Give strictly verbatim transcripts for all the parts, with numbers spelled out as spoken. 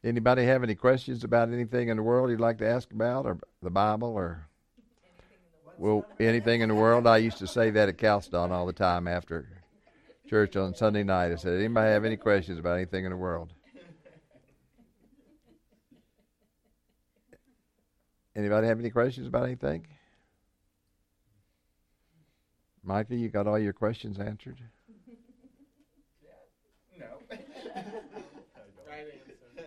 Anybody have any questions about anything in the world you'd like to ask about, or the Bible, or well, anything in the world? I used to say that at Calston all the time after church on Sunday night. I said, anybody have any questions about anything in the world? Anybody have any questions about anything? Micah, you got all your questions answered? No. Right answer.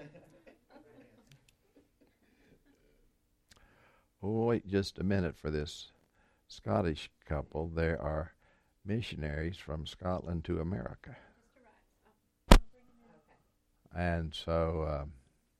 Oh, wait just a minute for this Scottish couple. There are missionaries from Scotland to America. And so, um,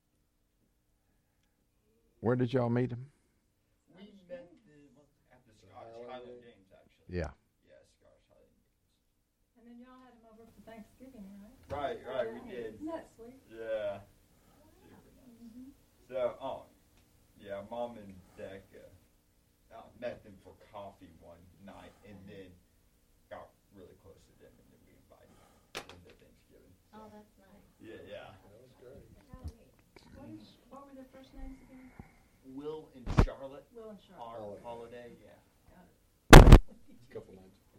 where did y'all meet them? We met the, at the Scottish Highland Games, actually. Yeah. Yeah, Scottish Highland Games. And then y'all had them over for Thanksgiving, right? Right, right, we did. Isn't that sweet? Yeah. Super nice. Mm-hmm. So, oh, yeah, Mom and Dad uh, uh, met them for coffee one night, and then got really close to them, and then we invited them to Thanksgiving. So. Oh, that's nice. Yeah, yeah. That was great. What, is, what were their first names again? Will and Charlotte, Will and Charlotte. our holiday, yeah. A couple nights ago.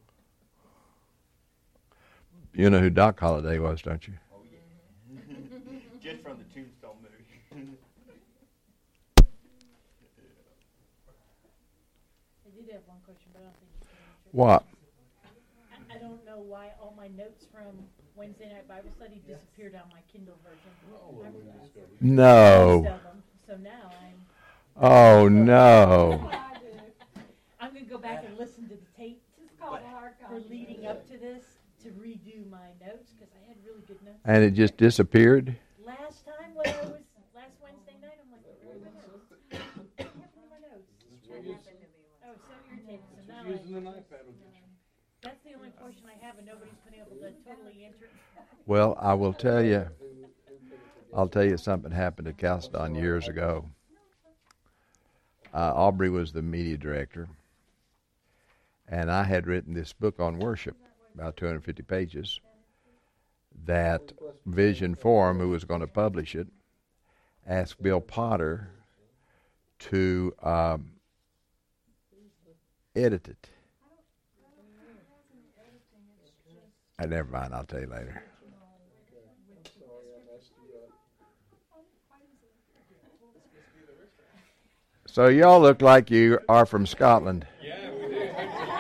You know who Doc Holliday was, don't you? Oh, yeah. Just from the Tombstone movie. I did have one question, but I don't think you can answer it. What? I, I don't know why all my notes from Wednesday night Bible study disappeared on my Kindle version. Oh, well, we discovered. Most No. of them. So now I'm. Oh, no. I'm going to go back and listen to the tape Just call it a hard for copy. leading up to this to redo my notes because I had really good notes. And it just disappeared? Last time when I was, last Wednesday night, I'm like, where are my notes? What happened to my notes? That happened to me I was so irritated. So now Just using I, an iPad will get you. that's the only portion I have and nobody's been able to totally enter it. Well, I will tell you, I'll tell you something happened at Calston years ago. Uh, Aubrey was the media director, and I had written this book on worship, about two hundred fifty pages, that Vision Forum, who was going to publish it, asked Bill Potter to um, edit it. Uh, never mind, I'll tell you later. So y'all look like you are from Scotland. Yeah, we do. Yeah,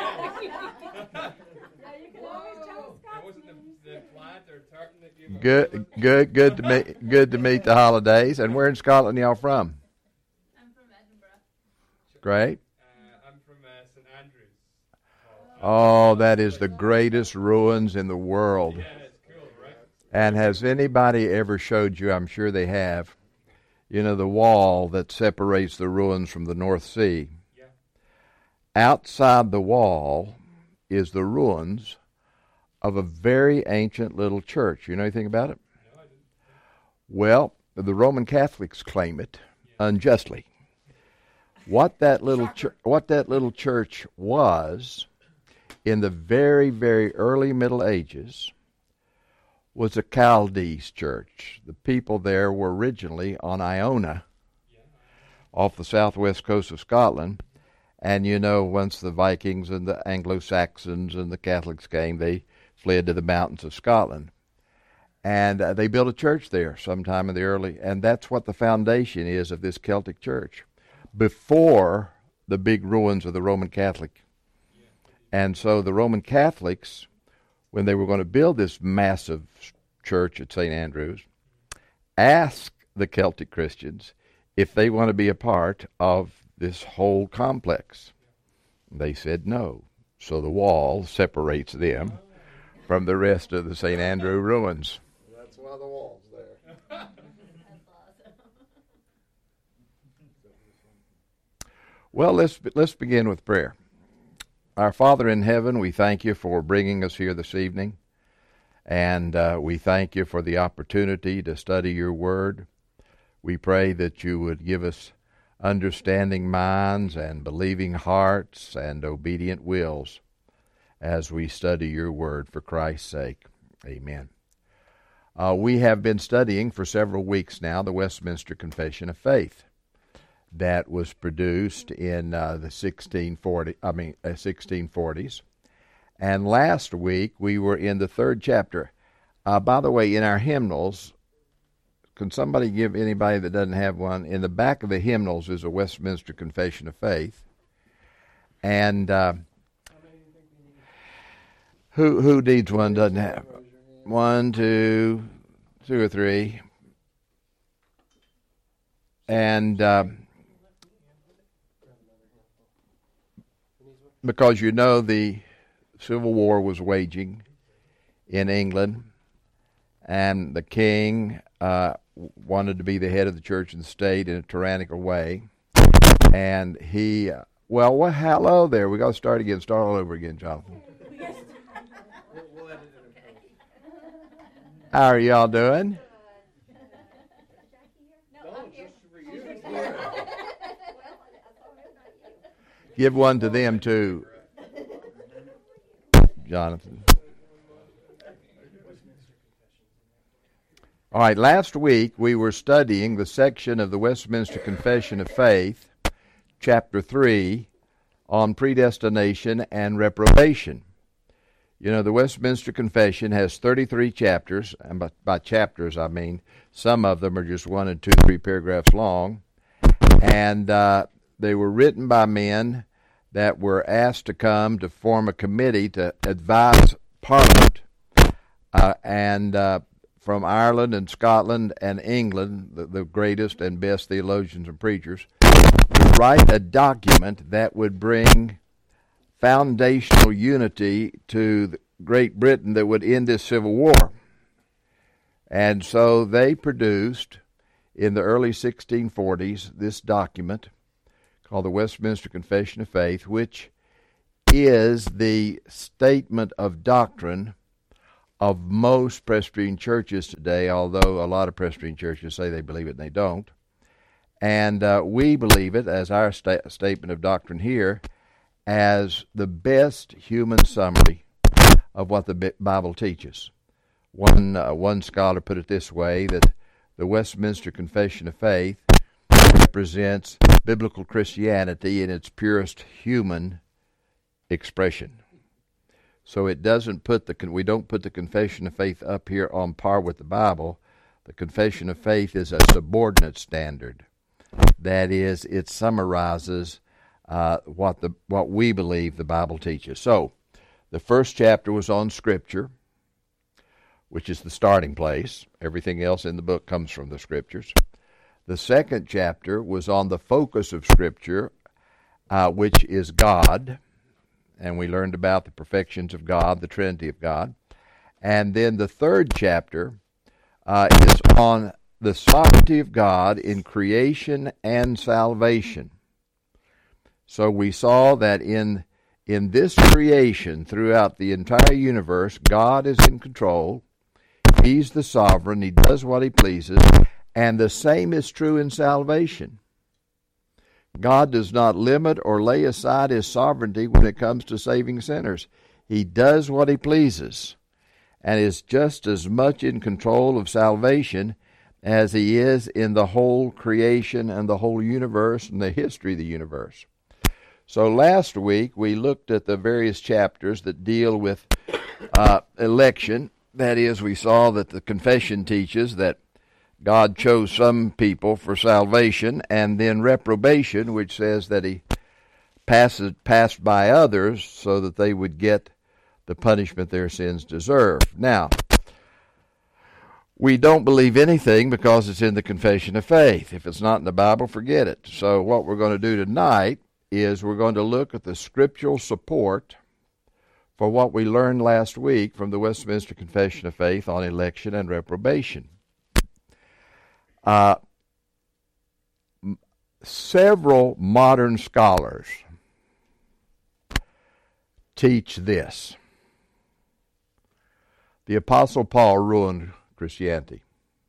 you can always tell It Scott's wasn't the, the flat or tartan that you. Good, good, good to meet, good to meet the holidays. And where in Scotland y'all from? I'm from Edinburgh. Great. Uh, I'm from uh, Saint Andrews. Oh, that is the greatest ruins in the world. Yeah, it's cool, right? And has anybody ever showed you, I'm sure they have, you know, the wall that separates the ruins from the North Sea? Yeah. Outside the wall is the ruins of a very ancient little church. You know anything about it? No, I didn't. Well, the Roman Catholics claim it unjustly. What that little chur- what that little church was in the very, very early Middle Ages was a Chaldees church. The people there were originally on Iona, off the southwest coast of Scotland. And you know, once the Vikings and the Anglo-Saxons and the Catholics came, they fled to the mountains of Scotland. And uh, they built a church there sometime in the early, and that's what the foundation is of this Celtic church, before the big ruins of the Roman Catholic. And so the Roman Catholics, when they were going to build this massive church at Saint Andrews, asked the Celtic Christians if they want to be a part of this whole complex. They said no. So the wall separates them from the rest of the Saint Andrew ruins. That's why the wall's there. That's awesome. Well, let's let's begin with prayer. Our Father in heaven, we thank you for bringing us here this evening, and uh, we thank you for the opportunity to study your word. We pray that you would give us understanding minds and believing hearts and obedient wills as we study your word for Christ's sake. Amen. Uh, we have been studying for several weeks now the Westminster Confession of Faith that was produced in uh, the sixteen forty, I mean, uh, sixteen forties. And last week we were in the third chapter. Uh, by the way, in our hymnals, can somebody give anybody that doesn't have one? In the back of the hymnals is a Westminster Confession of Faith. And uh, who who needs one? Doesn't have one, two, two or three, and uh, because you know the Civil War was waging in England, and the king uh, wanted to be the head of the church and state in a tyrannical way, and he. Uh, well, well, hello there. We got to start again. Start all over again, Jonathan. How are y'all doing? Give one to them too, Jonathan. All right, last week we were studying the section of the Westminster Confession of Faith, chapter three, on predestination and reprobation. You know, the Westminster Confession has thirty-three chapters, and by, by chapters I mean some of them are just one and two, three paragraphs long, and uh, they were written by men that were asked to come to form a committee to advise Parliament, uh, and uh, from Ireland and Scotland and England, the, the greatest and best theologians and preachers, to write a document that would bring foundational unity to Great Britain that would end this civil war. And so they produced, in the early sixteen forties, this document called the Westminster Confession of Faith, which is the statement of doctrine of most Presbyterian churches today, although a lot of Presbyterian churches say they believe it and they don't. And uh, we believe it, as our sta- statement of doctrine here, as the best human summary of what the Bible teaches. One uh, one scholar put it this way, that the Westminster Confession of Faith represents biblical Christianity in its purest human expression. So it doesn't put the we don't put the Confession of Faith up here on par with the Bible. The Confession of Faith is a subordinate standard. That is, it summarizes Uh, what the what we believe the Bible teaches. So, the first chapter was on Scripture, which is the starting place. Everything else in the book comes from the Scriptures. The second chapter was on the focus of Scripture, uh, which is God, and we learned about the perfections of God, the Trinity of God. And then the third chapter uh, is on the sovereignty of God in creation and salvation. So we saw that in in this creation, throughout the entire universe, God is in control. He's the sovereign. He does what he pleases. And the same is true in salvation. God does not limit or lay aside his sovereignty when it comes to saving sinners. He does what he pleases and is just as much in control of salvation as he is in the whole creation and the whole universe and the history of the universe. So last week we looked at the various chapters that deal with uh, election. That is, we saw that the confession teaches that God chose some people for salvation, and then reprobation, which says that he passes, passed by others so that they would get the punishment their sins deserve. Now, we don't believe anything because it's in the Confession of Faith. If it's not in the Bible, forget it. So what we're going to do tonight is we're going to look at the scriptural support for what we learned last week from the Westminster Confession of Faith on election and reprobation. Uh, m- several modern scholars teach this. The Apostle Paul ruined Christianity.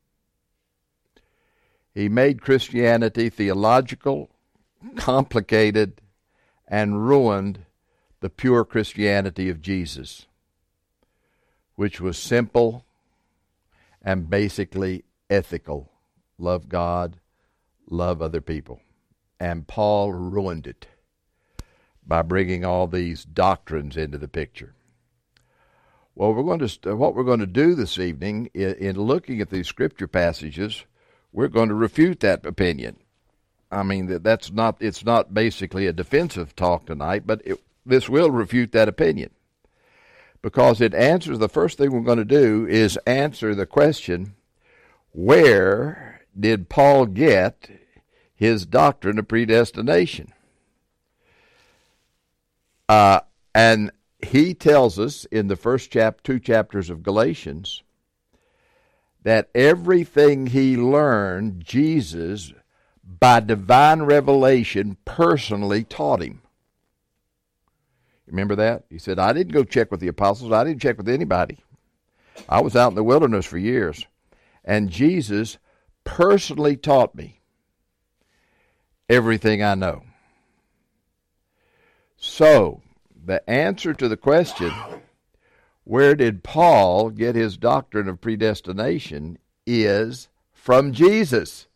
He made Christianity theological, complicated, and ruined the pure Christianity of Jesus, which was simple and basically ethical. Love God, love other people. And Paul ruined it by bringing all these doctrines into the picture. Well, we're going to what we're going to do this evening in, in looking at these scripture passages, we're going to refute that opinion. I mean, that that's not it's not basically a defensive talk tonight, but it, this will refute that opinion, because it answers, the first thing we're going to do is answer the question, where did Paul get his doctrine of predestination? Uh, and he tells us in the first chap- two chapters of Galatians that everything he learned, Jesus, by divine revelation, personally taught him. Remember that? He said, I didn't go check with the apostles. I didn't check with anybody. I was out in the wilderness for years. And Jesus personally taught me everything I know. So, the answer to the question, where did Paul get his doctrine of predestination, is from Jesus.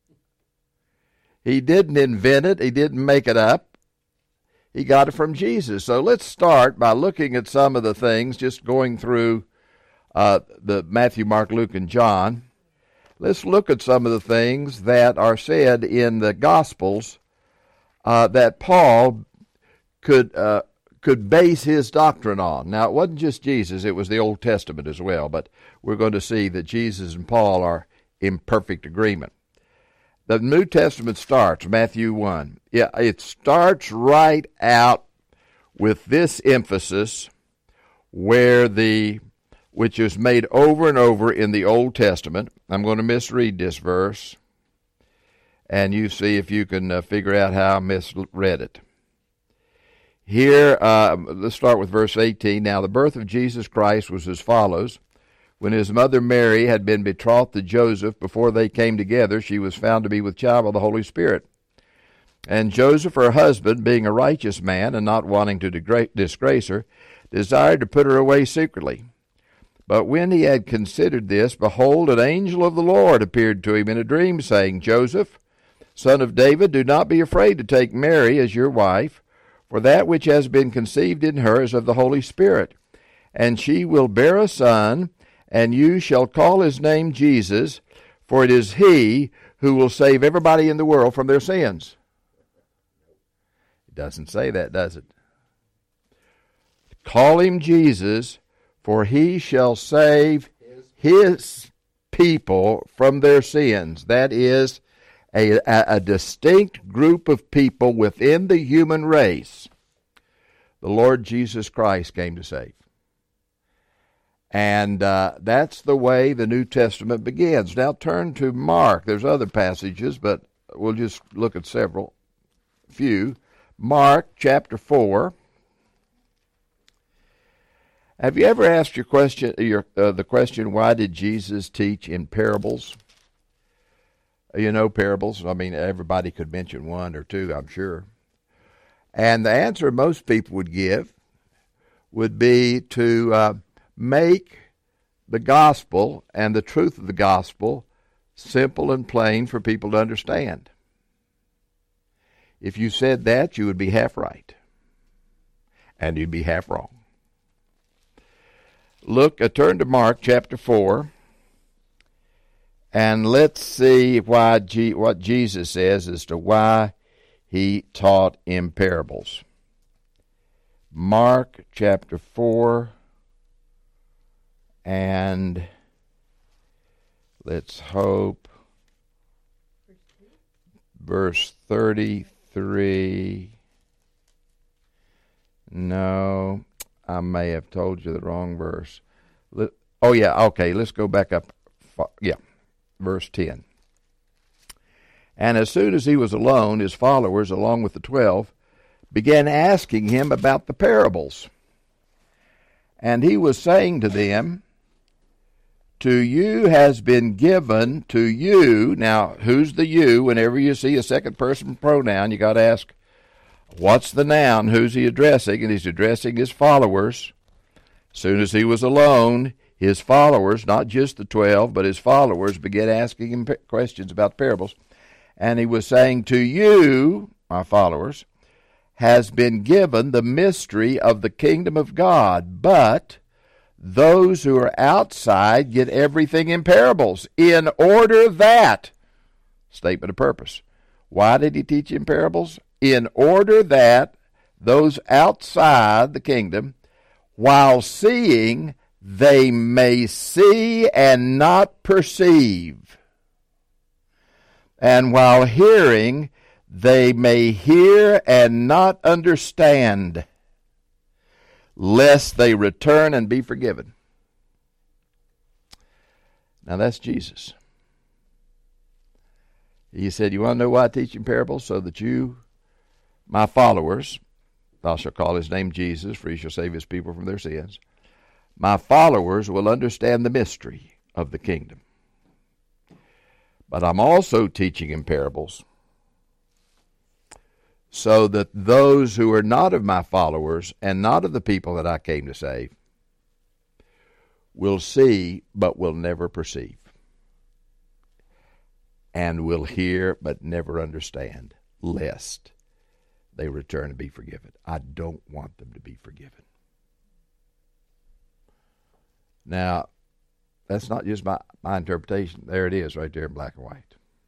He didn't invent it. He didn't make it up. He got it from Jesus. So let's start by looking at some of the things, just going through uh, the Matthew, Mark, Luke, and John. Let's look at some of the things that are said in the Gospels uh, that Paul could uh, could base his doctrine on. Now, it wasn't just Jesus, it was the Old Testament as well, but we're going to see that Jesus and Paul are in perfect agreement. The New Testament starts, Matthew one. Yeah, it starts right out with this emphasis, where the, which is made over and over in the Old Testament. I'm going to misread this verse, and you see if you can uh, figure out how I misread it. Here, uh, let's start with verse eighteen. Now the birth of Jesus Christ was as follows. When his mother Mary had been betrothed to Joseph, before they came together, she was found to be with child of the Holy Spirit. And Joseph, her husband, being a righteous man, and not wanting to disgrace her, desired to put her away secretly. But when he had considered this, behold, an angel of the Lord appeared to him in a dream, saying, Joseph, son of David, do not be afraid to take Mary as your wife, for that which has been conceived in her is of the Holy Spirit. And she will bear a son, and you shall call his name Jesus, for it is he who will save everybody in the world from their sins. It doesn't say that, does it? Call him Jesus, for he shall save his people from their sins. That is a, a, a distinct group of people within the human race the Lord Jesus Christ came to save. And uh, that's the way the New Testament begins. Now turn to Mark. There's other passages, but we'll just look at several, few. Mark chapter four. Have you ever asked your question, your, uh, the question, why did Jesus teach in parables? You know parables. I mean, everybody could mention one or two, I'm sure. And the answer most people would give would be to uh, make the gospel and the truth of the gospel simple and plain for people to understand. If you said that, you would be half right, and you'd be half wrong. Look, uh, turn to Mark chapter four, and let's see why G- what Jesus says as to why he taught in parables. Mark chapter four, and let's hope verse thirty-three. No, I may have told you the wrong verse. Let, oh, yeah, okay, let's go back up. Yeah, verse ten. And as soon as he was alone, his followers, along with the twelve, began asking him about the parables. And he was saying to them, to you has been given, to you, now who's the you? Whenever you see a second person pronoun, you got to ask, what's the noun? Who's he addressing? And he's addressing his followers. As soon as he was alone, his followers, not just the twelve, but his followers, began asking him questions about parables. And he was saying, to you, my followers, has been given the mystery of the kingdom of God, but those who are outside get everything in parables, in order that, statement of purpose. Why did he teach in parables? In order that those outside the kingdom, while seeing, they may see and not perceive. And while hearing, they may hear and not understand, lest they return and be forgiven. Now that's Jesus. He said, you want to know why I teach in parables? So that you, my followers, thou shalt call his name Jesus, for he shall save his people from their sins. My followers will understand the mystery of the kingdom. But I'm also teaching in parables so that those who are not of my followers and not of the people that I came to save will see but will never perceive, and will hear but never understand, lest they return and be forgiven. I don't want them to be forgiven. Now, that's not just my, my interpretation. There it is right there in black and white.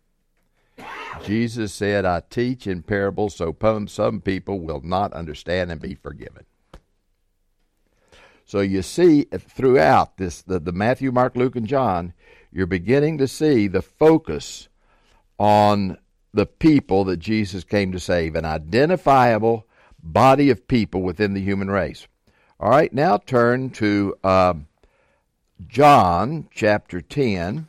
Jesus said, I teach in parables so some people will not understand and be forgiven. So you see throughout this, the, the Matthew, Mark, Luke, and John, you're beginning to see the focus on the people that Jesus came to save, an identifiable body of people within the human race. All right, now turn to uh, John chapter ten.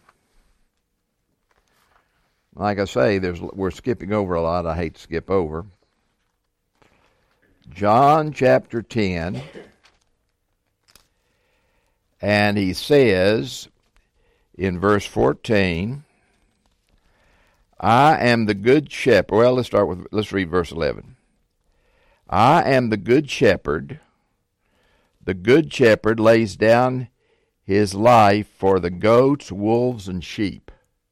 Like I say, there's we're skipping over a lot. I hate to skip over. John chapter ten. And he says in verse fourteen, I am the good shepherd. Well, let's start with, let's read verse eleven. I am the good shepherd. The good shepherd lays down his life for the goats, wolves, and sheep.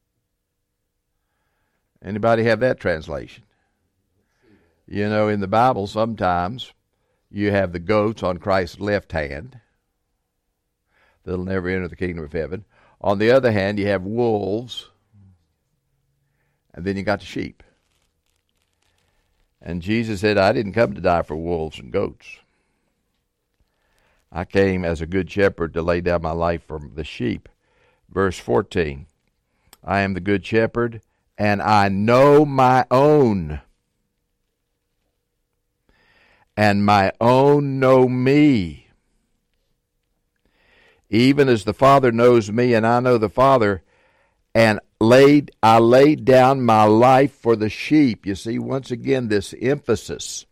Anybody have that translation? You know, in the Bible, sometimes you have the goats on Christ's left hand. They'll never enter the kingdom of heaven. On the other hand, you have wolves, and then you got the sheep. And Jesus said, I didn't come to die for wolves and goats. I came as a good shepherd to lay down my life for the sheep. Verse fourteen, I am the good shepherd, and I know my own, and my own know me. Even as the Father knows me, and I know the Father, and laid I laid down my life for the sheep. You see, once again, this emphasis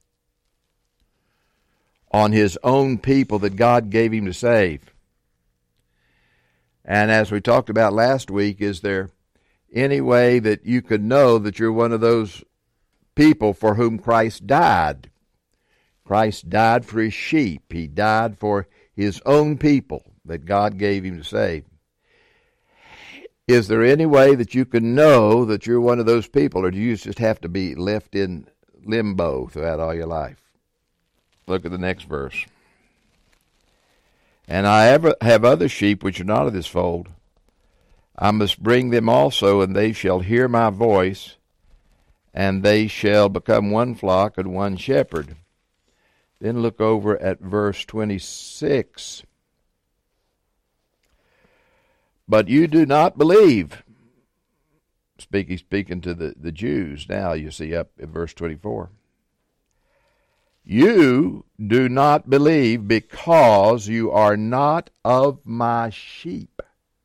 on his own people that God gave him to save. And as we talked about last week, is there any way that you could know that you're one of those people for whom Christ died? Christ died for his sheep. He died for his own people that God gave him to save. Is there any way that you can know that you're one of those people, or do you just have to be left in limbo throughout all your life? Look at the next verse. And I have other sheep which are not of this fold. I must bring them also, and they shall hear my voice, and they shall become one flock and one shepherd. Then look over at verse twenty-six. But you do not believe. Speaking, speaking to the, the Jews now, you see up at verse twenty-four. You do not believe because you are not of my sheep.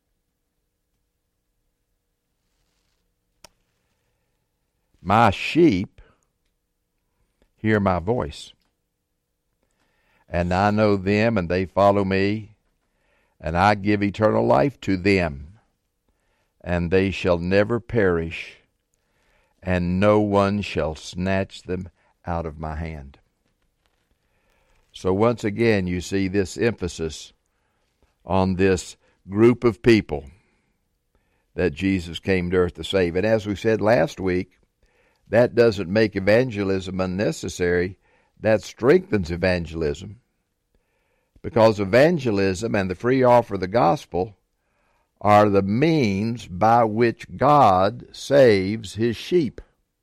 My sheep hear my voice, and I know them, and they follow me, and I give eternal life to them, and they shall never perish, and no one shall snatch them out of my hand. So once again, you see this emphasis on this group of people that Jesus came to earth to save. And as we said last week, that doesn't make evangelism unnecessary. That strengthens evangelism, because evangelism and the free offer of the gospel are the means by which God saves his sheep.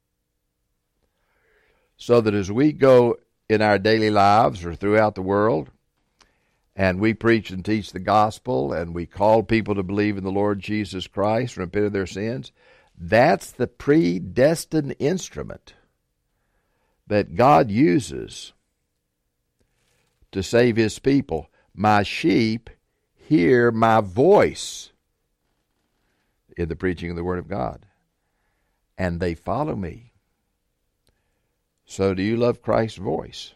So that as we go in our daily lives or throughout the world, and we preach and teach the gospel, and we call people to believe in the Lord Jesus Christ, repent of their sins, that's the predestined instrument that God uses to save his people. My sheep hear my voice in the preaching of the Word of God, and they follow me. So do you love Christ's voice?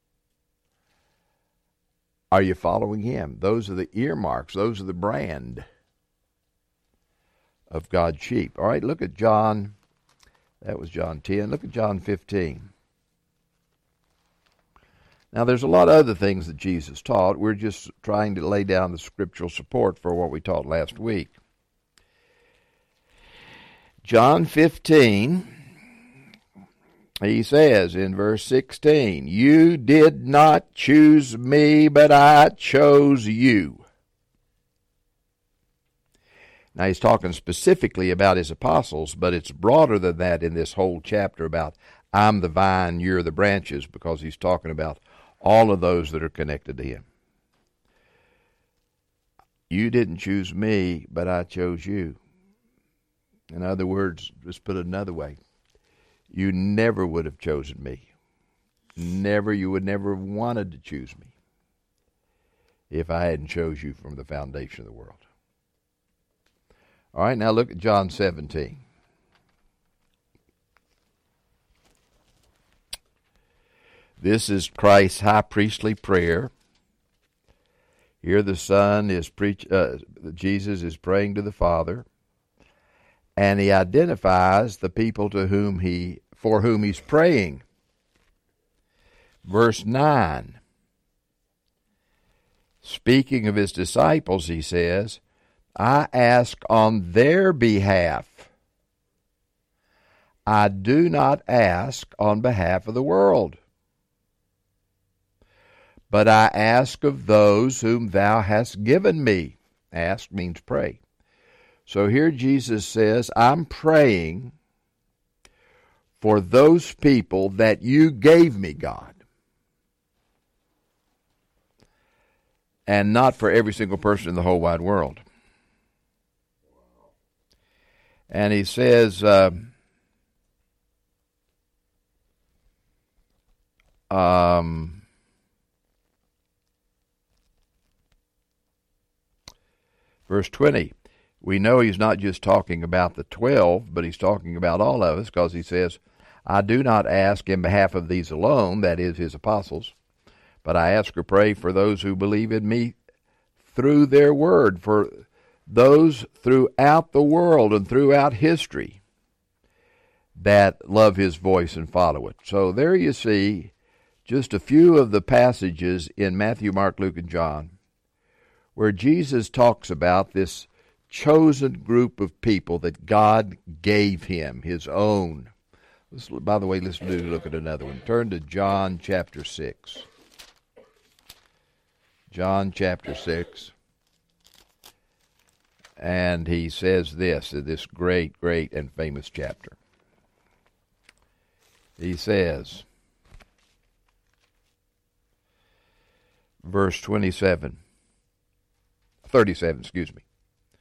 Are you following him? Those are the earmarks. Those are the brand of God's sheep. All right, look at John. That was John ten. Look at John fifteen. Now, there's a lot of other things that Jesus taught. We're just trying to lay down the scriptural support for what we taught last week. John fifteen, he says in verse sixteen, "You did not choose me, but I chose you." Now, he's talking specifically about his apostles, but it's broader than that in this whole chapter about I'm the vine, you're the branches, because he's talking about all of those that are connected to him. You didn't choose me, but I chose you. In other words, just put it another way, you never would have chosen me. Never, you would never have wanted to choose me if I hadn't chose you from the foundation of the world. All right, now look at John seventeen. This is Christ's high priestly prayer. Here the Son is preach. Uh, Jesus is praying to the Father, and he identifies the people to whom he, for whom he's praying. Verse nine. Speaking of his disciples, he says, I ask on their behalf. I do not ask on behalf of the world, but I ask of those whom thou hast given me. Ask means pray. So here Jesus says, I'm praying for those people that you gave me, God, and not for every single person in the whole wide world. And he says, uh, um, verse twenty, we know he's not just talking about the twelve, but he's talking about all of us, because he says, I do not ask in behalf of these alone, that is, his apostles, but I ask or pray for those who believe in me through their word, for those throughout the world and throughout history that love his voice and follow it. So there you see just a few of the passages in Matthew, Mark, Luke, and John where Jesus talks about this chosen group of people that God gave him, his own. Let's, by the way, let's do look at another one. Turn to John chapter six. John chapter six. And he says this in this great, great, and famous chapter. He says, verse twenty-seven, thirty-seven, excuse me.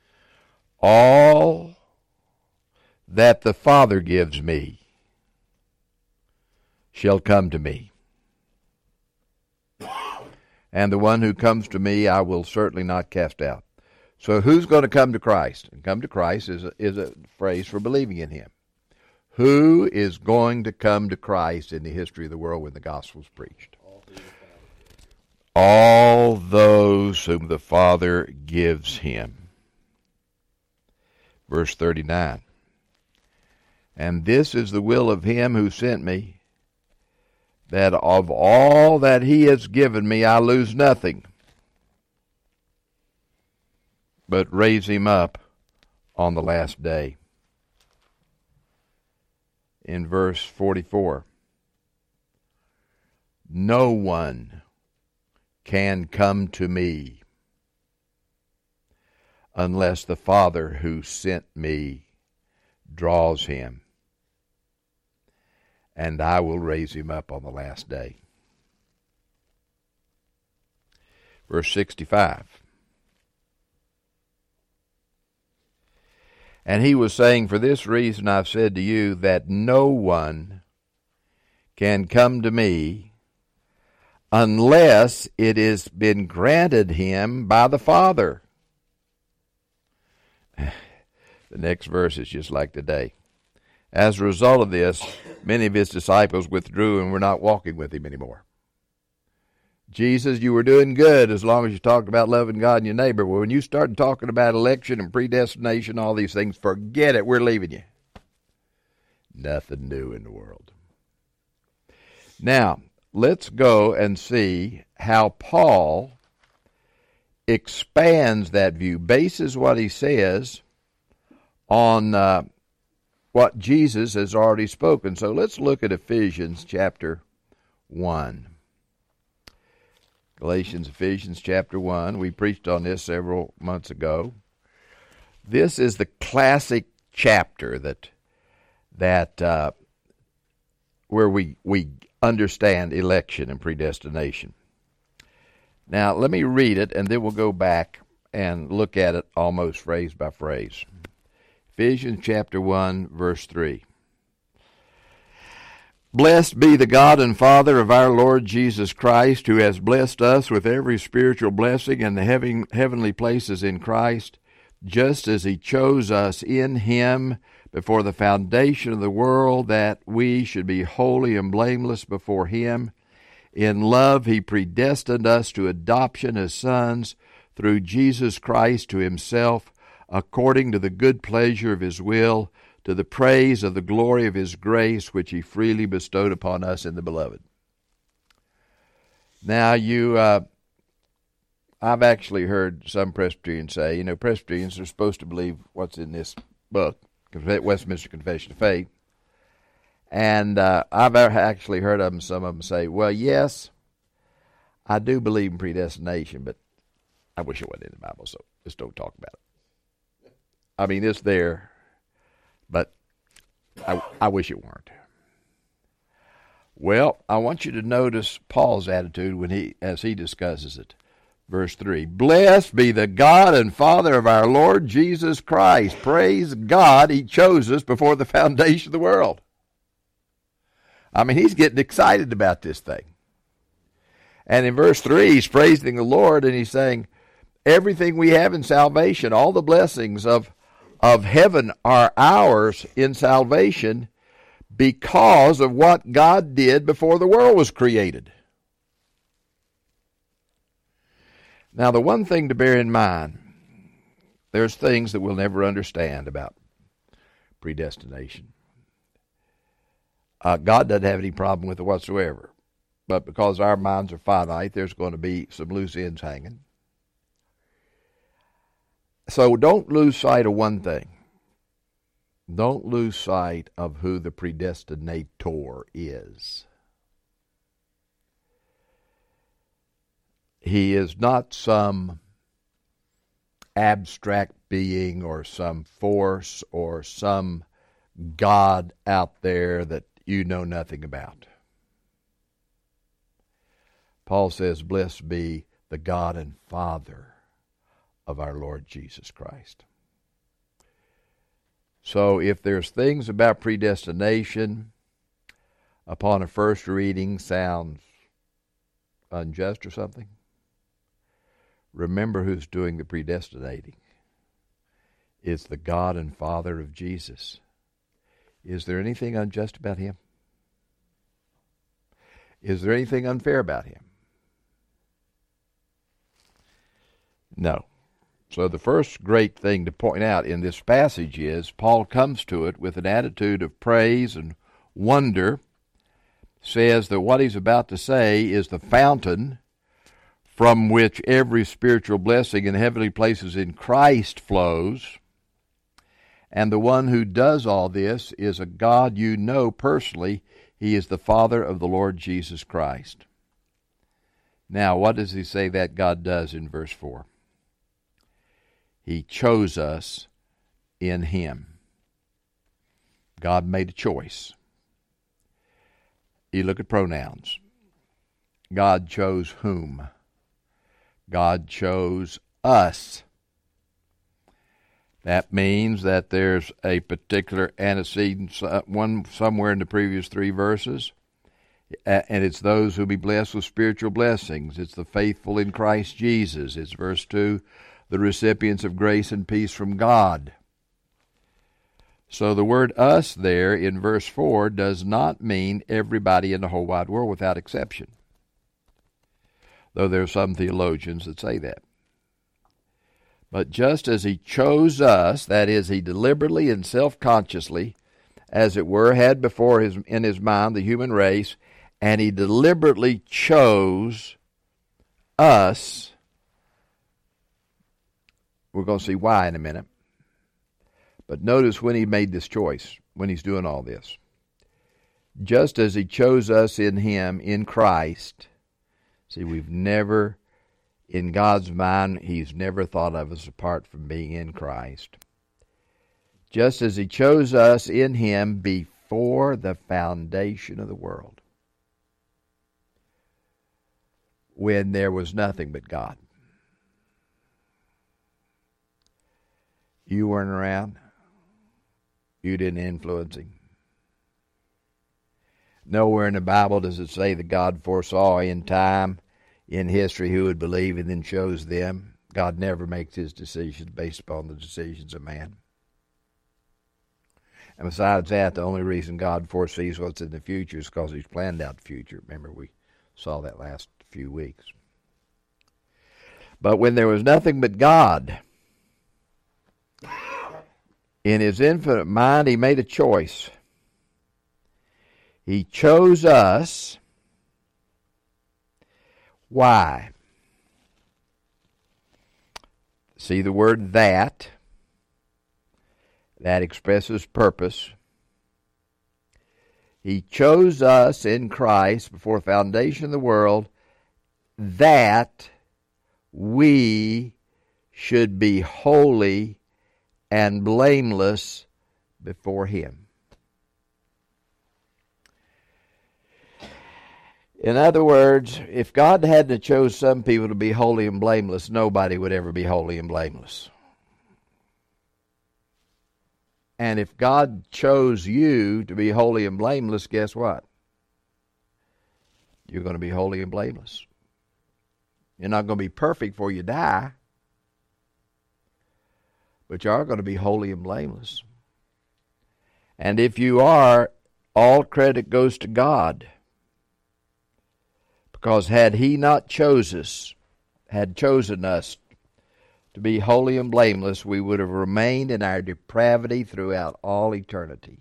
All that the Father gives me shall come to me. And the one who comes to me I will certainly not cast out. So who's going to come to Christ? And come to Christ is a, is a phrase for believing in him. Who is going to come to Christ in the history of the world when the gospel is preached? All those whom the Father gives him. Verse thirty-nine. And this is the will of him who sent me, that of all that he has given me I lose nothing, but raise him up on the last day. In verse forty-four, no one can come to me unless the Father who sent me draws him, and I will raise him up on the last day. Verse sixty-five. And he was saying, for this reason I've said to you that no one can come to me unless it has been granted him by the Father. The next verse is just like today. As a result of this, many of his disciples withdrew and were not walking with him anymore. Jesus, you were doing good as long as you talked about loving God and your neighbor. Well, when you started talking about election and predestination, all these things, forget it. We're leaving you. Nothing new in the world. Now, let's go and see how Paul expands that view, bases what he says on uh, what Jesus has already spoken. So let's look at Ephesians chapter one. Galatians, Ephesians chapter one. We preached on this several months ago. This is the classic chapter that that uh, where we we understand election and predestination. Now, let me read it, and then we'll go back and look at it almost phrase by phrase. Ephesians chapter one, verse three. Blessed be the God and Father of our Lord Jesus Christ, who has blessed us with every spiritual blessing in the heaven, heavenly places in Christ, just as he chose us in him before the foundation of the world, that we should be holy and blameless before him. In love he predestined us to adoption as sons through Jesus Christ to himself, according to the good pleasure of his will, to the praise of the glory of his grace, which he freely bestowed upon us in the beloved. Now, you, uh, I've actually heard some Presbyterians say, you know, Presbyterians are supposed to believe what's in this book, Westminster Confession of Faith. And uh, I've actually heard of them, some of them say, well, yes, I do believe in predestination, but I wish it wasn't in the Bible, so just don't talk about it. I mean, it's there, but I, I wish it weren't. Well, I want you to notice Paul's attitude when he, as he discusses it. Verse three, blessed be the God and Father of our Lord Jesus Christ. Praise God, he chose us before the foundation of the world. I mean, he's getting excited about this thing. And in verse three, he's praising the Lord, and he's saying, everything we have in salvation, all the blessings of, of heaven are ours in salvation because of what God did before the world was created. Now, the one thing to bear in mind, there's things that we'll never understand about predestination. Uh, God doesn't have any problem with it whatsoever. But because our minds are finite, there's going to be some loose ends hanging. So don't lose sight of one thing. Don't lose sight of who the predestinator is. He is not some abstract being or some force or some God out there that you know nothing about. Paul says, blessed be the God and Father of our Lord Jesus Christ. So if there's things about predestination upon a first reading sounds unjust or something, remember who's doing the predestinating. It's the God and Father of Jesus. Is there anything unjust about him? Is there anything unfair about him? No. So the first great thing to point out in this passage is Paul comes to it with an attitude of praise and wonder, says that what he's about to say is the fountain from which every spiritual blessing in heavenly places in Christ flows. And the one who does all this is a God you know personally. He is the Father of the Lord Jesus Christ. Now, what does he say that God does in verse four? He chose us in him. God made a choice. You look at pronouns. God chose whom? God chose us. That means that there's a particular antecedent, one somewhere in the previous three verses, and it's those who be blessed with spiritual blessings. It's the faithful in Christ Jesus. It's verse two, the recipients of grace and peace from God. So the word us there in verse four does not mean everybody in the whole wide world without exception, though there are some theologians that say that. But just as he chose us, that is, he deliberately and self-consciously, as it were, had before his in his mind the human race, and he deliberately chose us. We're going to see why in a minute. But notice when he made this choice, when he's doing all this. Just as he chose us in him, in Christ. See, we've never... In God's mind, he's never thought of us apart from being in Christ. Just as he chose us in him before the foundation of the world, when there was nothing but God. You weren't around. You didn't influence him. Nowhere in the Bible does it say that God foresaw in time, in history, who would believe and then chose them. God never makes his decisions based upon the decisions of man. And besides that, the only reason God foresees what's in the future is because he's planned out the future. Remember, we saw that last few weeks. But when there was nothing but God, in his infinite mind, he made a choice. He chose us. Why? See the word that. That expresses purpose. He chose us in Christ before the foundation of the world that we should be holy and blameless before him. In other words, if God hadn't chose some people to be holy and blameless, nobody would ever be holy and blameless. And if God chose you to be holy and blameless, guess what? You're going to be holy and blameless. You're not going to be perfect before you die, but you are going to be holy and blameless. And if you are, all credit goes to God. Because had he not chose us, had chosen us to be holy and blameless, we would have remained in our depravity throughout all eternity.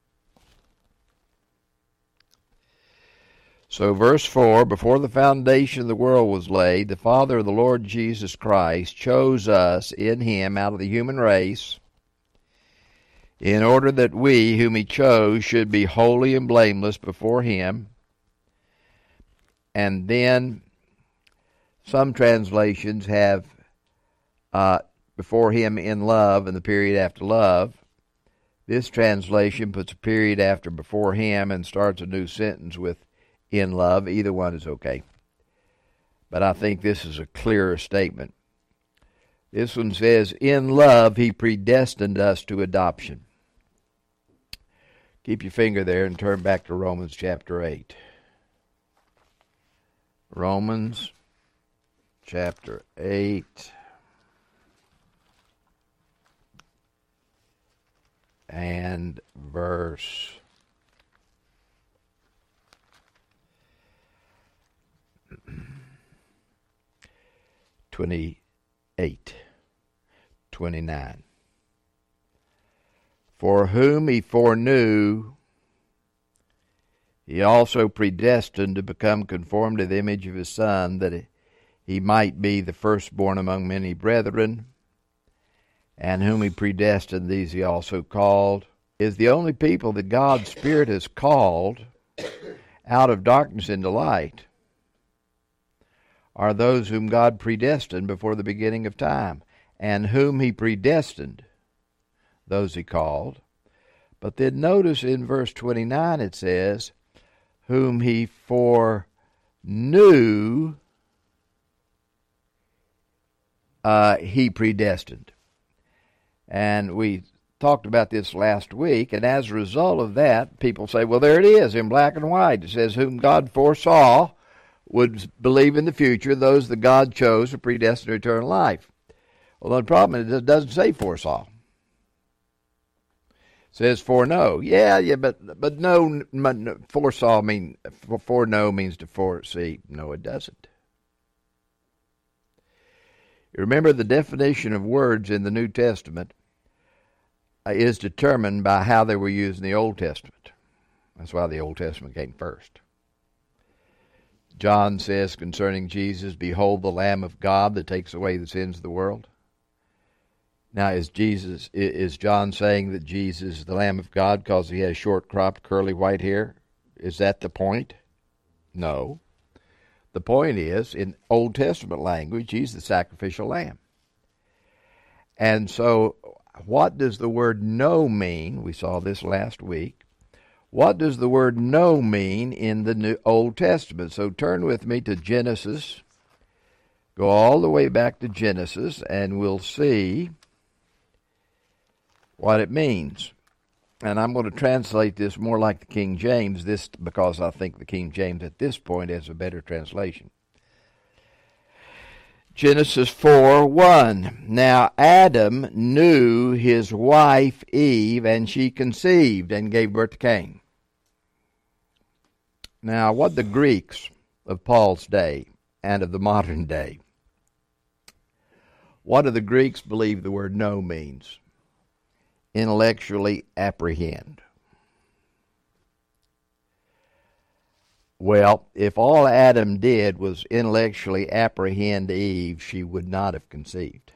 So verse four, before the foundation of the world was laid, the Father of the Lord Jesus Christ chose us in him out of the human race, in order that we, whom he chose, should be holy and blameless before him. And then some translations have uh, before him in love and the period after love. This translation puts a period after before him and starts a new sentence with in love. Either one is okay. But I think this is a clearer statement. This one says, in love he predestined us to adoption. Keep your finger there and turn back to Romans chapter eight. Romans chapter eight and verse twenty-eight, twenty-nine. For whom he foreknew, he also predestined to become conformed to the image of his Son, that he might be the firstborn among many brethren, and whom he predestined, these he also called, is the only people that God's Spirit has called out of darkness into light are those whom God predestined before the beginning of time. And whom he predestined, those he called. But then notice in verse twenty-nine it says, whom he foreknew, uh, he predestined. And we talked about this last week, and as a result of that, people say, well, there it is in black and white. It says, whom God foresaw would believe in the future, those that God chose to predestined to eternal life. Well, the problem is it doesn't say foresaw. It says foreknow. Yeah, yeah, but but no, foresaw mean foreknow means to foresee. No, it doesn't. You remember the definition of words in the New Testament is determined by how they were used in the Old Testament. That's why the Old Testament came first. John says concerning Jesus, behold the Lamb of God that takes away the sins of the world. Now, is Jesus, is John saying that Jesus is the Lamb of God because he has short cropped curly white hair? Is that the point? No. The point is, in Old Testament language, he's the sacrificial lamb. And so, what does the word know mean? We saw this last week. What does the word know mean in the New Old Testament? So turn with me to Genesis. Go all the way back to Genesis, and we'll see what it means. And I'm going to translate this more like the King James, this because I think the King James at this point has a better translation. Genesis four one. Now Adam knew his wife Eve, and she conceived and gave birth to Cain. Now, what the Greeks of Paul's day and of the modern day, what do the Greeks believe the word know means? Intellectually apprehend. Well, if all Adam did was intellectually apprehend Eve, she would not have conceived.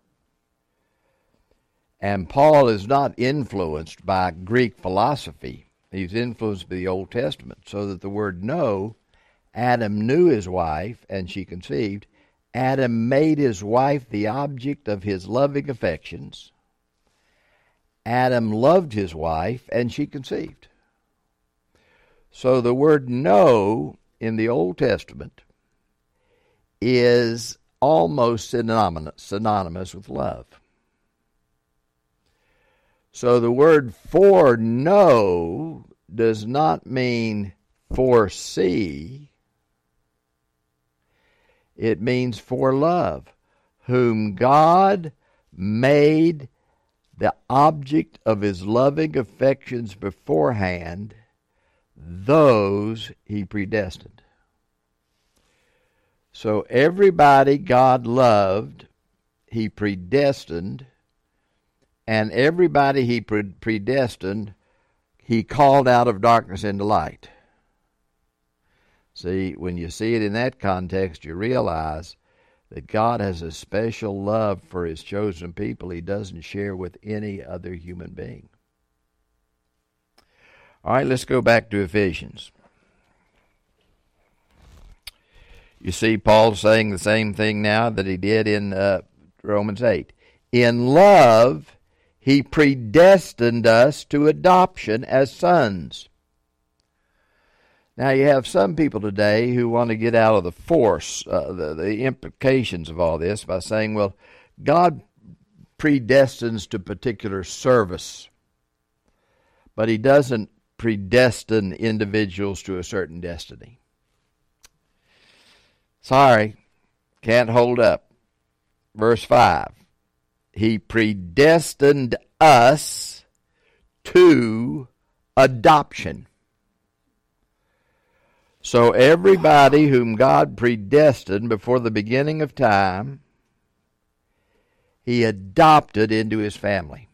And Paul is not influenced by Greek philosophy. He's influenced by the Old Testament, so that the word know, Adam knew his wife, and she conceived. Adam made his wife the object of his loving affections. Adam loved his wife, and she conceived. So the word know in the Old Testament is almost synonymous, synonymous with love. So the word foreknow does not mean foresee. It means for love, whom God made the object of his loving affections beforehand, those he predestined. So everybody God loved, he predestined, and everybody he predestined, he called out of darkness into light. See, when you see it in that context, you realize that God has a special love for his chosen people he doesn't share with any other human being. All right, let's go back to Ephesians. You see Paul saying the same thing now that he did in uh, Romans eight. In love, he predestined us to adoption as sons. Now, you have some people today who want to get out of the force, uh, the, the implications of all this by saying, well, God predestines to particular service, but he doesn't predestine individuals to a certain destiny. Sorry, can't hold up. Verse five. He predestined us to adoption. So everybody whom God predestined before the beginning of time, he adopted into his family.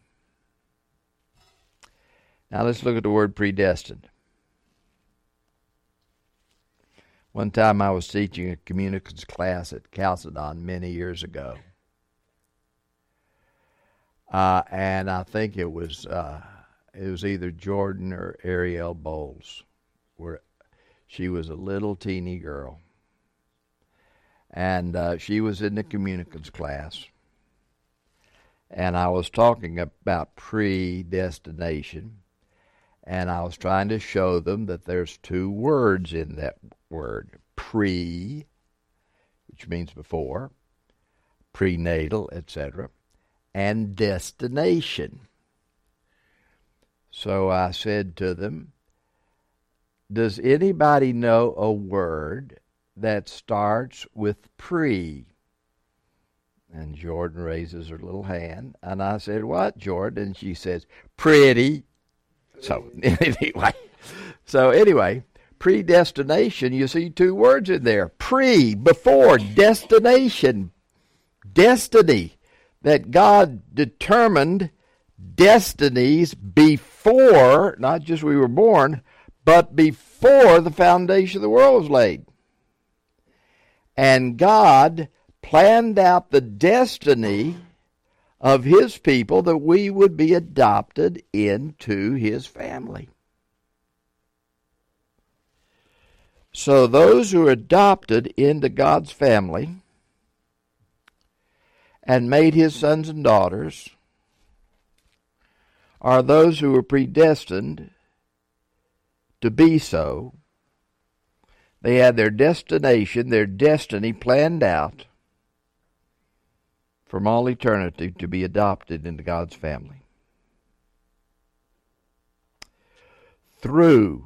Now let's look at the word predestined. One time I was teaching a communicants class at Chalcedon many years ago. Uh, and I think it was uh, it was either Jordan or Ariel Bowles, where she was a little teeny girl. And uh, she was in the communicants class. And I was talking about predestination. And I was trying to show them that there's two words in that word. Pre, which means before, prenatal, et cetera, and destination. So I said to them, does anybody know a word that starts with pre? And Jordan raises her little hand, and I said, what, Jordan? And she says, pretty. So anyway, so anyway, predestination, you see two words in there. Pre, before, destination, destiny. That God determined destinies before, not just we were born, but before the foundation of the world was laid. And God planned out the destiny of His people that we would be adopted into His family. So those who are adopted into God's family and made His sons and daughters are those who were predestined to be so. They had their destination, their destiny planned out from all eternity to be adopted into God's family. Through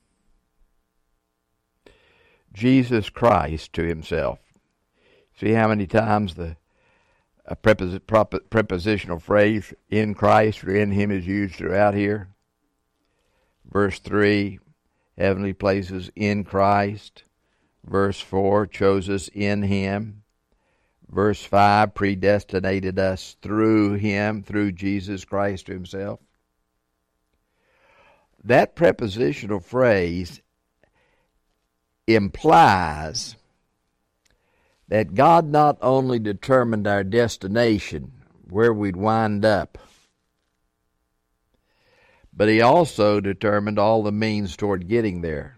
Jesus Christ to Himself. See how many times the a prepos- prop- prepositional phrase in Christ or in Him is used throughout here? Verse three, heavenly places in Christ. Verse four, chose us in Him. Verse five, predestinated us through Him, through Jesus Christ Himself. That prepositional phrase implies that God not only determined our destination, where we'd wind up, but He also determined all the means toward getting there.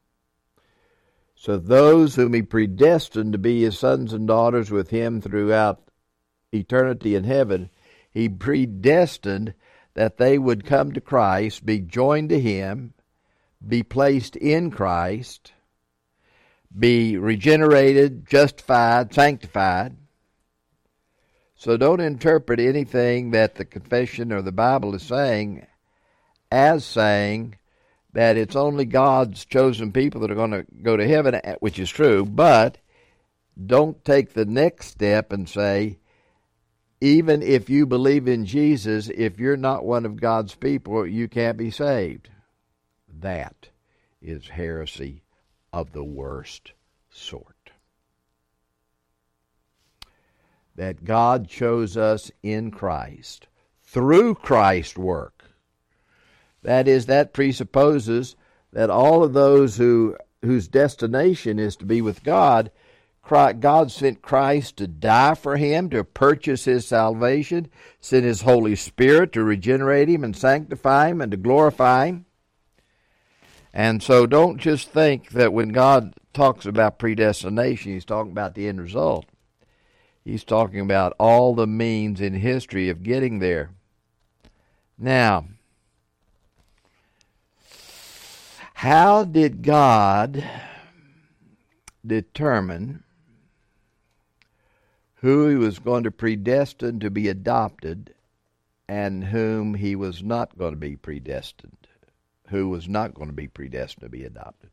So those whom He predestined to be His sons and daughters with Him throughout eternity in heaven, He predestined that they would come to Christ, be joined to Him, be placed in Christ, be regenerated, justified, sanctified. So don't interpret anything that the confession or the Bible is saying as saying that it's only God's chosen people that are going to go to heaven, which is true, but don't take the next step and say, even if you believe in Jesus, if you're not one of God's people, you can't be saved. That is heresy of the worst sort. That God chose us in Christ, through Christ's work. That is, that presupposes that all of those who whose destination is to be with God, God sent Christ to die for him, to purchase his salvation, sent His Holy Spirit to regenerate him and sanctify him and to glorify him. And so don't just think that when God talks about predestination, He's talking about the end result. He's talking about all the means in history of getting there. Now, how did God determine who He was going to predestine to be adopted and whom He was not going to be predestined? Who was not going to be predestined to be adopted?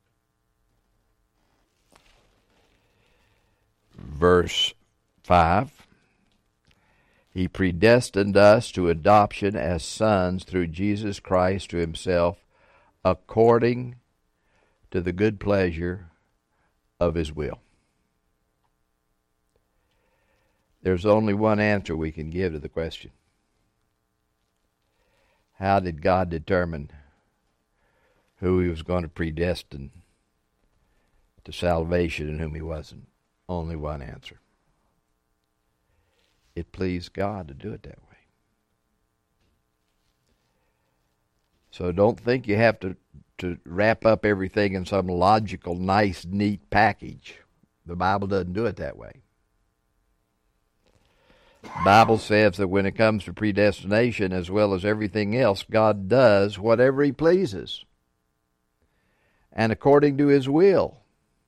Verse five, He predestined us to adoption as sons through Jesus Christ to Himself, according to the good pleasure of His will. There's only one answer we can give to the question. How did God determine who He was going to predestine to salvation, in whom he wasn't only one answer. It pleased God to do it that way. So don't think you have to, to wrap up everything in some logical, nice, neat package. The Bible doesn't do it that way. The Bible says that when it comes to predestination, as well as everything else, God does whatever he pleases and according to his will.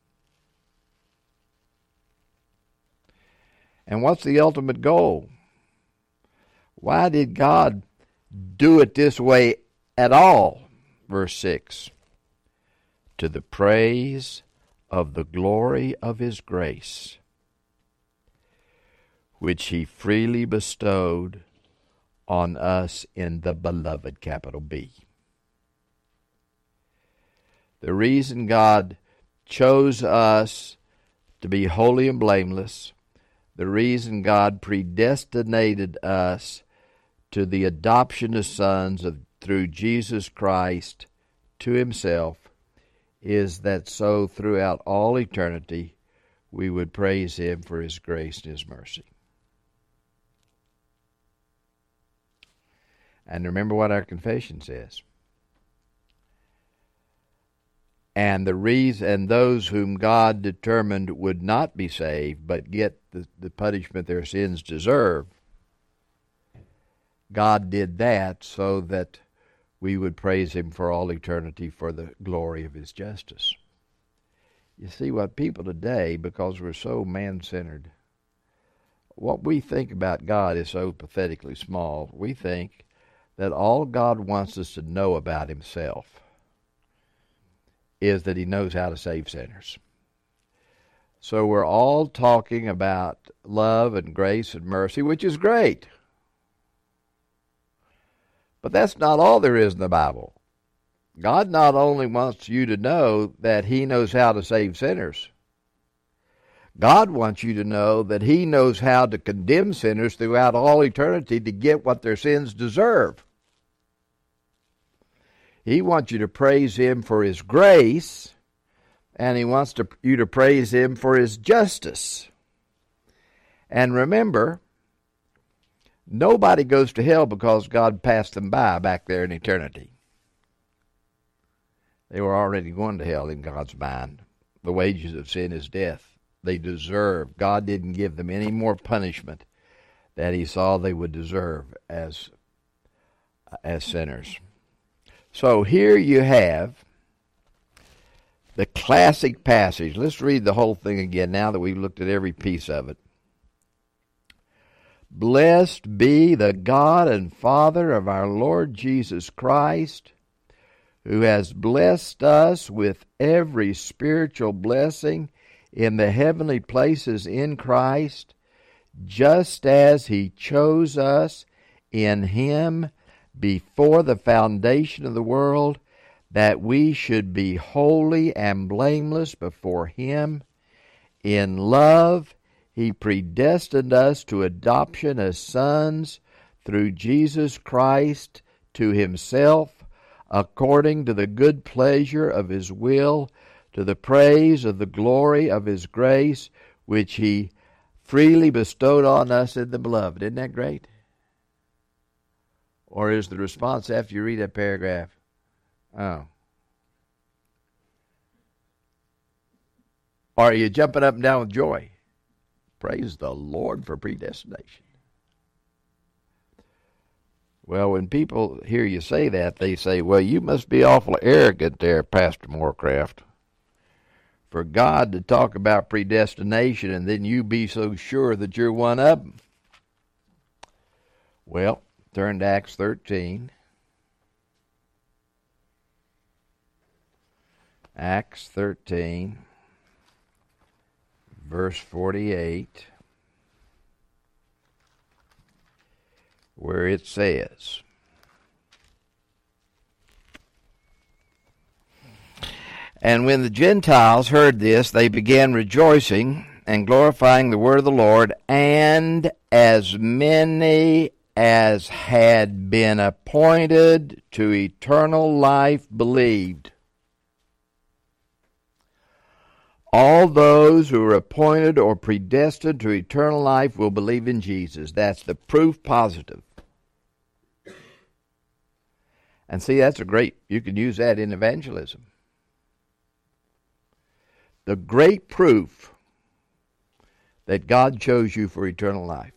And what's the ultimate goal? Why did God do it this way at all? Verse six. To the praise of the glory of his grace, which he freely bestowed on us in the beloved, capital B. The reason God chose us to be holy and blameless, the reason God predestinated us to the adoption as sons of, through Jesus Christ to himself, is that so throughout all eternity we would praise him for his grace and his mercy. And remember what our confession says. And the reason, and those whom God determined would not be saved, but get the, the punishment their sins deserve, God did that so that we would praise him for all eternity for the glory of his justice. You see, what people today, because we're so man-centered, what we think about God is so pathetically small. We think that all God wants us to know about himself is that he knows how to save sinners. So we're all talking about love and grace and mercy, which is great. But that's not all there is in the Bible. God not only wants you to know that he knows how to save sinners, God wants you to know that he knows how to condemn sinners throughout all eternity to get what their sins deserve. He wants you to praise him for his grace, and he wants to, you to praise him for his justice. And remember, nobody goes to hell because God passed them by back there in eternity. They were already going to hell in God's mind. The wages of sin is death. They deserve. God didn't give them any more punishment that he saw they would deserve as, as sinners. So here you have the classic passage. Let's read the whole thing again now that we've looked at every piece of it. Blessed be the God and Father of our Lord Jesus Christ, who has blessed us with every spiritual blessing in the heavenly places in Christ, just as he chose us in him before the foundation of the world, that we should be holy and blameless before him. In love, he predestined us to adoption as sons through Jesus Christ to himself, according to the good pleasure of his will, to the praise of the glory of his grace, which he freely bestowed on us in the beloved. Isn't that great? Or is the response after you read that paragraph, oh. Or are you jumping up and down with joy? Praise the Lord for predestination. Well, when people hear you say that, they say, well, you must be awful arrogant there, Pastor Morecraft, for God to talk about predestination and then you be so sure that you're one of them. Well, turn to Acts thirteen. Acts thirteen, verse forty-eight, where it says, and when the Gentiles heard this, they began rejoicing and glorifying the word of the Lord, and as many as had been appointed to eternal life believed. All those who are appointed or predestined to eternal life will believe in Jesus. That's the proof positive. And see, that's a great, you can use that in evangelism. The great proof that God chose you for eternal life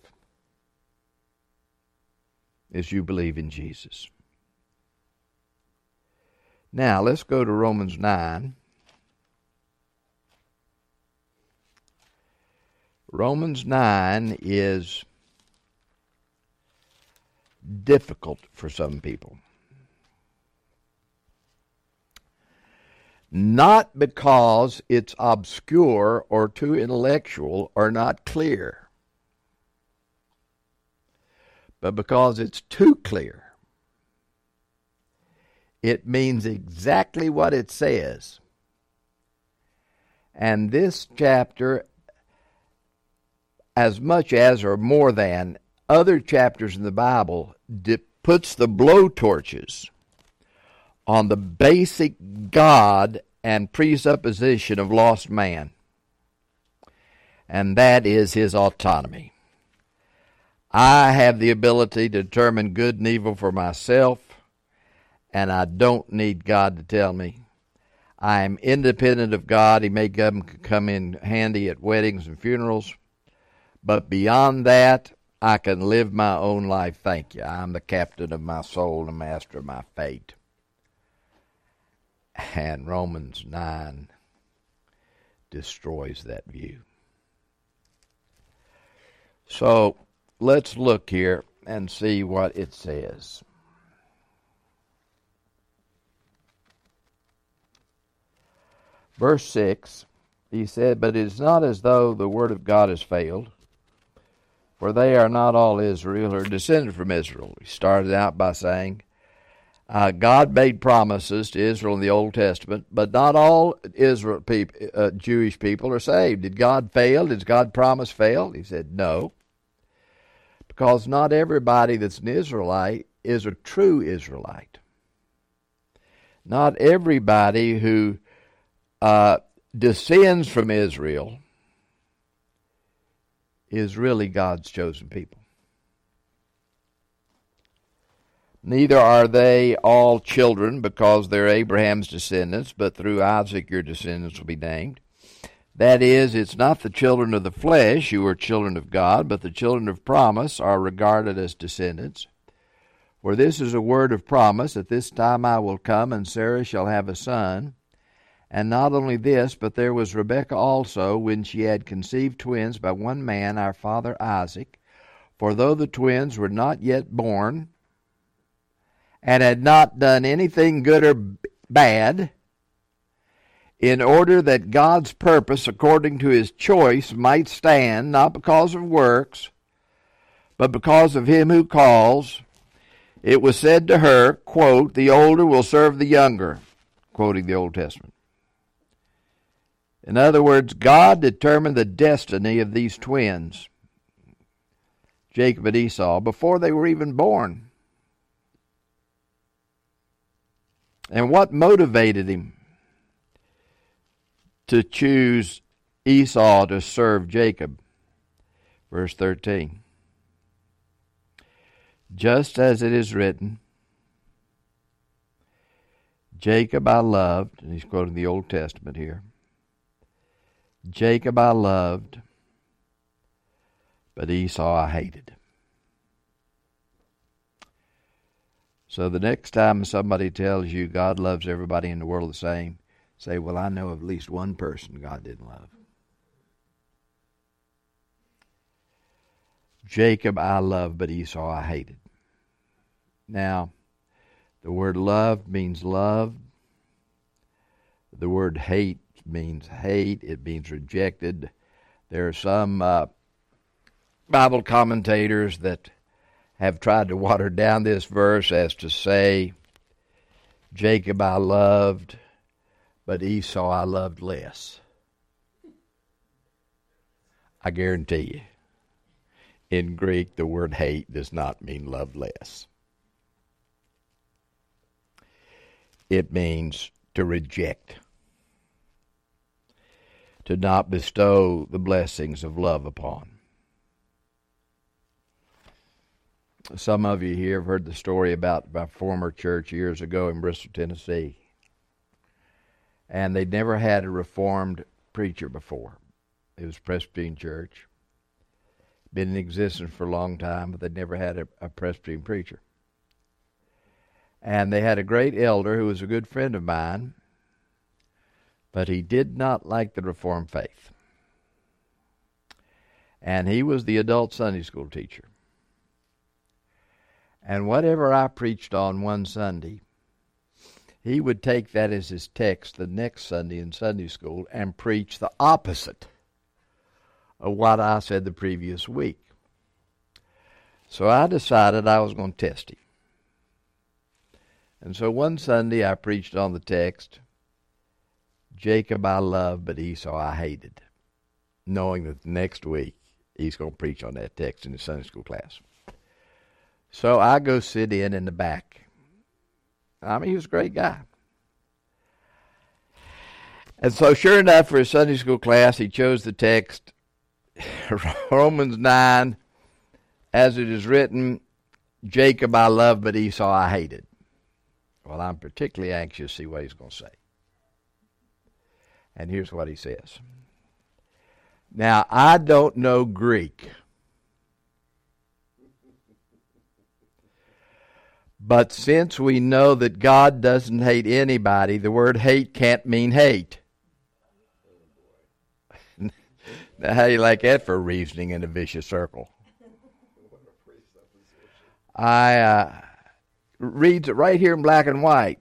is you believe in Jesus. Now, let's go to Romans nine. Romans nine is difficult for some people. Not because it's obscure or too intellectual or not clear, but because it's too clear. It means exactly what it says. And this chapter, as much as or more than other chapters in the Bible, puts the blowtorches on the basic God and presupposition of lost man. And that is his autonomy. I have the ability to determine good and evil for myself, and I don't need God to tell me. I am independent of God. He may come, come in handy at weddings and funerals, but beyond that, I can live my own life. Thank you. I'm the captain of my soul and the master of my fate. And Romans nine destroys that view. So let's look here and see what it says. Verse six, he said, "But it is not as though the word of God has failed, for they are not all Israel or descended from Israel." He started out by saying, uh, God made promises to Israel in the Old Testament, but not all Israel people, uh, Jewish people are saved. Did God fail? Did God's promise fail? He said, no. Because not everybody that's an Israelite is a true Israelite. Not everybody who uh, descends from Israel is really God's chosen people. Neither are they all children because they're Abraham's descendants, but through Isaac your descendants will be named. That is, it's not the children of the flesh who are children of God, but the children of promise are regarded as descendants. For this is a word of promise, at this time I will come, and Sarah shall have a son. And not only this, but there was Rebekah also, when she had conceived twins by one man, our father Isaac. For though the twins were not yet born, and had not done anything good or bad, in order that God's purpose according to his choice might stand, not because of works, but because of him who calls, it was said to her, quote, the older will serve the younger, quoting the Old Testament. In other words, God determined the destiny of these twins, Jacob and Esau, before they were even born. And what motivated him to choose Esau to serve Jacob? Verse thirteen. Just as it is written, Jacob I loved, and he's quoting the Old Testament here. Jacob I loved, but Esau I hated. So the next time somebody tells you God loves everybody in the world the same, say, well, I know of at least one person God didn't love. Jacob I loved, but Esau I hated. Now, the word love means love. The word hate means hate. It means rejected. There are some uh, Bible commentators that have tried to water down this verse as to say, Jacob I loved, but Esau I loved less. I guarantee you, in Greek, the word hate does not mean love less. It means to reject. to not bestow the blessings of love upon. Some of you here have heard the story about my former church years ago in Bristol, Tennessee. And they'd never had a Reformed preacher before. It was a Presbyterian church. Been in existence for a long time, but they'd never had a, a Presbyterian preacher. And they had a great elder who was a good friend of mine, but he did not like the Reformed faith. And he was the adult Sunday school teacher. And whatever I preached on one Sunday, he would take that as his text the next Sunday in Sunday school and preach the opposite of what I said the previous week. So I decided I was going to test him. And so one Sunday I preached on the text, Jacob I loved, but Esau I hated, knowing that the next week he's going to preach on that text in his Sunday school class. So I go sit in in the back. I mean, he was a great guy. And so sure enough, for his Sunday school class, he chose the text, Romans nine, as it is written, Jacob I loved, but Esau I hated. Well, I'm particularly anxious to see what he's going to say. And here's what he says. Now, I don't know Greek, but since we know that God doesn't hate anybody, the word hate can't mean hate. Now, how do you like that for reasoning in a vicious circle? I uh, reads it right here in black and white.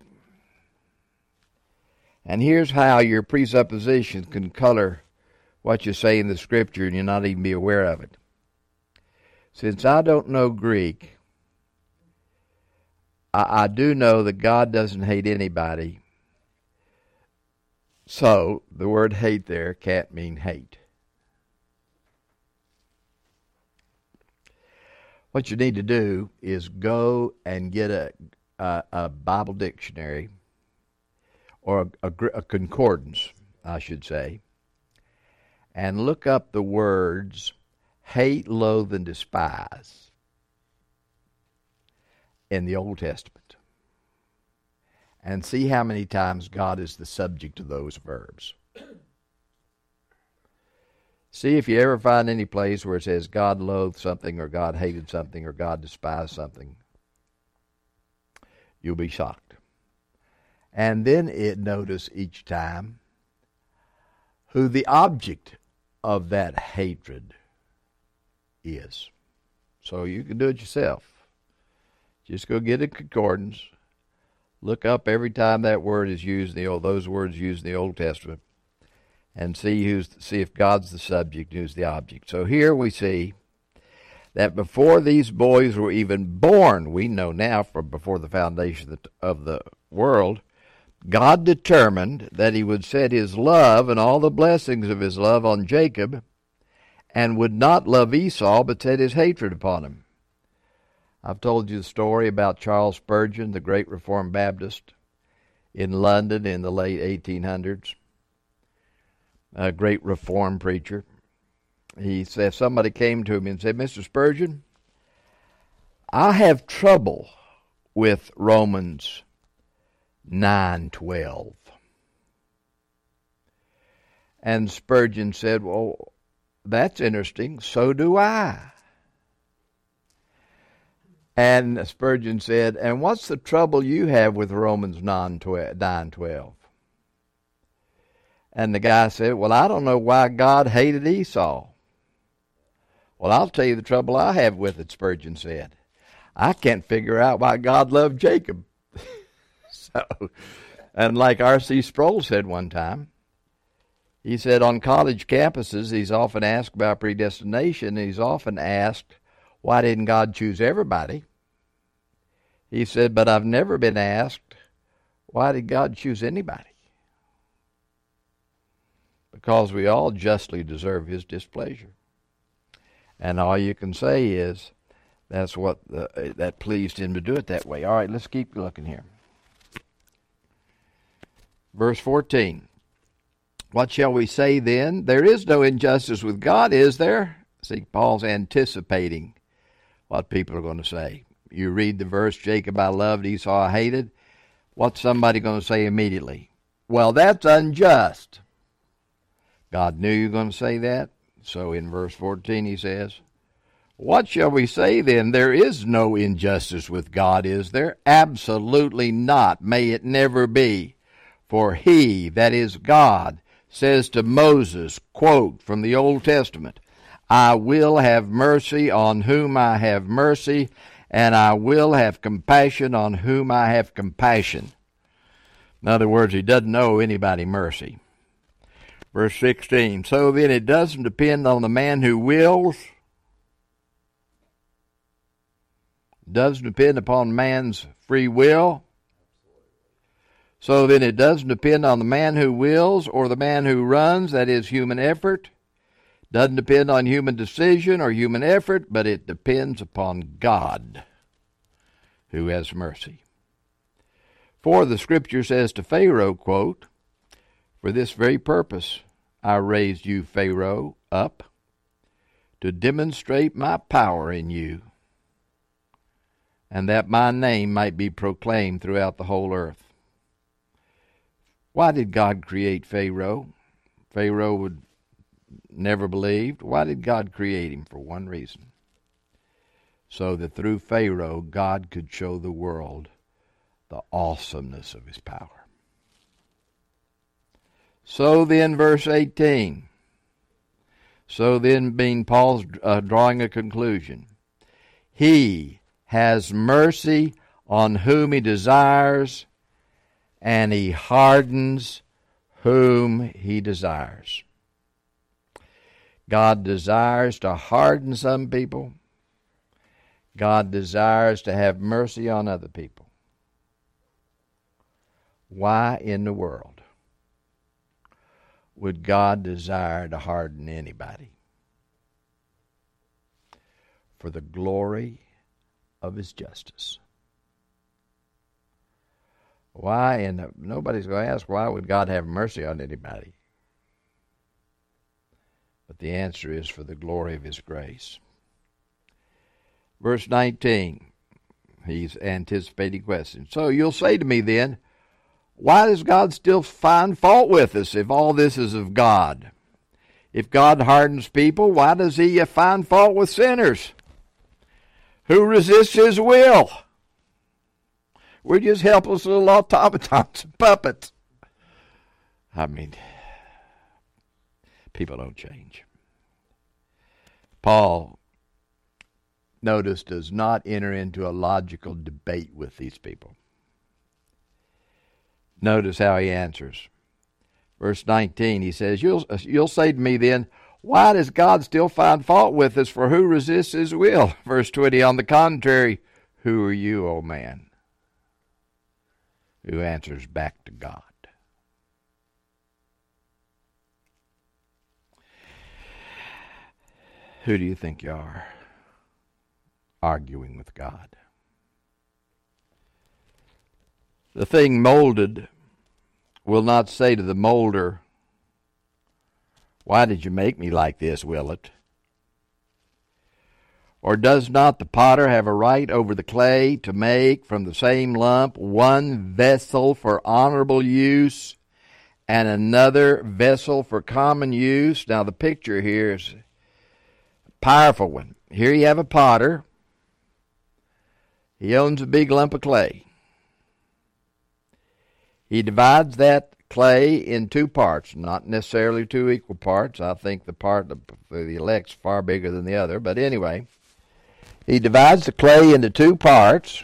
And here's how your presuppositions can color what you say in the Scripture and you'll not even be aware of it. Since I don't know Greek, I, I do know that God doesn't hate anybody. So the word hate there can't mean hate. What you need to do is go and get a, a, a Bible dictionary, or a, a, a concordance, I should say, and look up the words hate, loathe, and despise in the Old Testament, and see how many times God is the subject of those verbs. See if you ever find any place where it says God loathed something, or God hated something, or God despised something. You'll be shocked. And then it notice each time who the object of that hatred is. So you can do it yourself. Just go get a concordance. Look up every time that word is used in the old, those words used in the Old Testament, and see who's see if God's the subject, who's the object. So here we see that before these boys were even born, we know now from before the foundation of the world, God determined that he would set his love and all the blessings of his love on Jacob, and would not love Esau, but set his hatred upon him. I've told you the story about Charles Spurgeon, the great Reformed Baptist in London in the late eighteen hundreds. A great Reformed preacher. He said, somebody came to him and said, Mister Spurgeon, I have trouble with Romans nine twelve. And Spurgeon said, well, that's interesting. So do I. And Spurgeon said, and what's the trouble you have with Romans nine twelve? And the guy said, well, I don't know why God hated Esau. Well, I'll tell you the trouble I have with it, Spurgeon said. I can't figure out why God loved Jacob. So, and like R C Sproul said one time, he said on college campuses, he's often asked about predestination, and he's often asked, why didn't God choose everybody? He said, but I've never been asked, why did God choose anybody? Because we all justly deserve his displeasure. And all you can say is, that's what the, that pleased him to do it that way. All right, let's keep looking here. Verse fourteen. What shall we say then? There is no injustice with God, is there? See, Paul's anticipating what people are going to say. You read the verse, Jacob I loved, Esau I hated. What's somebody going to say immediately? Well, that's unjust. God knew you were going to say that. So in verse fourteen he says, what shall we say then? There is no injustice with God, is there? Absolutely not. May it never be. For he, that is God, says to Moses, quote from the Old Testament, I will have mercy on whom I have mercy, and I will have compassion on whom I have compassion. In other words, he doesn't owe anybody mercy. Verse sixteen, so then it doesn't depend on the man who wills. It doesn't depend upon man's free will. So then it doesn't depend on the man who wills or the man who runs, that is human effort. Doesn't depend on human decision or human effort, but it depends upon God who has mercy. For the scripture says to Pharaoh, quote, for this very purpose I raised you, Pharaoh, up to demonstrate my power in you, and that my name might be proclaimed throughout the whole earth. Why did God create Pharaoh? Pharaoh would never believed. Why did God create him? For one reason. So that through Pharaoh, God could show the world the awesomeness of his power. So then, verse eighteen. So then, being Paul's uh, drawing a conclusion. He has mercy on whom he desires, and he hardens whom he desires. God desires to harden some people. God desires to have mercy on other people. Why in the world would God desire to harden anybody? For the glory of his justice. Why? And nobody's going to ask, why would God have mercy on anybody? But the answer is for the glory of his grace. Verse nineteen, he's anticipating questions. So you'll say to me then, why does God still find fault with us if all this is of God? If God hardens people, why does he find fault with sinners who resist his will? We're just helpless little automatons and puppets. I mean, people don't change. Paul, notice, does not enter into a logical debate with these people. Notice how he answers. Verse nineteen, he says, you'll, you'll say to me then, why does God still find fault with us, for who resists his will? Verse twenty, on the contrary, who are you, O man, who answers back to God? Who do you think you are, arguing with God? The thing molded will not say to the molder, why did you make me like this, will it? Or does not the potter have a right over the clay to make from the same lump one vessel for honorable use and another vessel for common use? Now the picture here is a powerful one. Here you have a potter. He owns a big lump of clay. He divides that clay in two parts, not necessarily two equal parts. I think the part of the elect's far bigger than the other, but anyway, he divides the clay into two parts,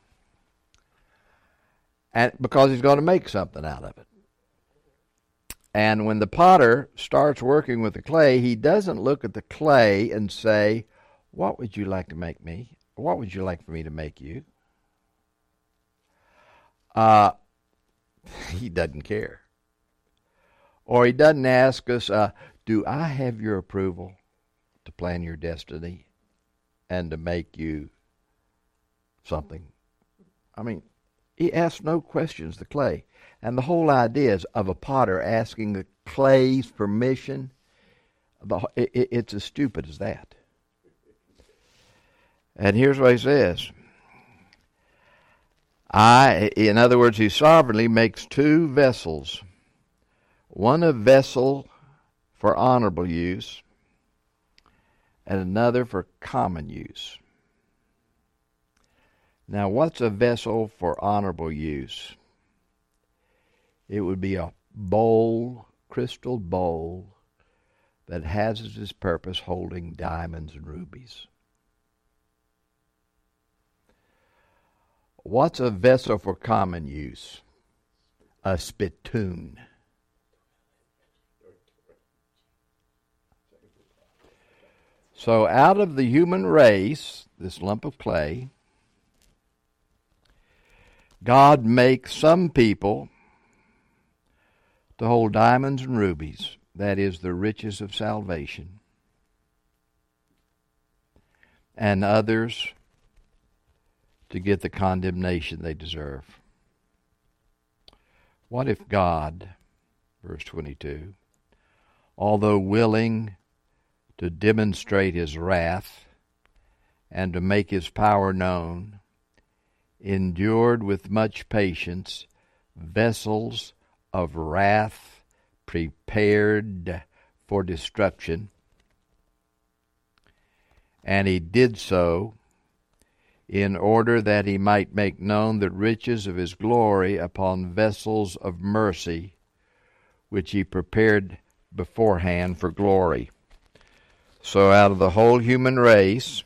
and because he's going to make something out of it. And when the potter starts working with the clay, he doesn't look at the clay and say, what would you like to make me? What would you like for me to make you? Uh, he doesn't care. Or he doesn't ask us, uh, do I have your approval to plan your destiny and to make you something? I mean, he asks no questions, the clay. And the whole idea is of a potter asking the clay's permission. The, it, it's as stupid as that. And here's what he says. I, in other words, he sovereignly makes two vessels, one a vessel for honorable use and another for common use. Now, what's a vessel for honorable use? It would be a bowl, crystal bowl, that has as its purpose holding diamonds and rubies. What's a vessel for common use? A spittoon. So out of the human race, this lump of clay, God makes some people to hold diamonds and rubies, that is, the riches of salvation, and others to get the condemnation they deserve. What if God, verse twenty-two, although willing to demonstrate his wrath and to make his power known, endured with much patience vessels of wrath prepared for destruction, and he did so in order that he might make known the riches of his glory upon vessels of mercy, which he prepared beforehand for glory. So out of the whole human race,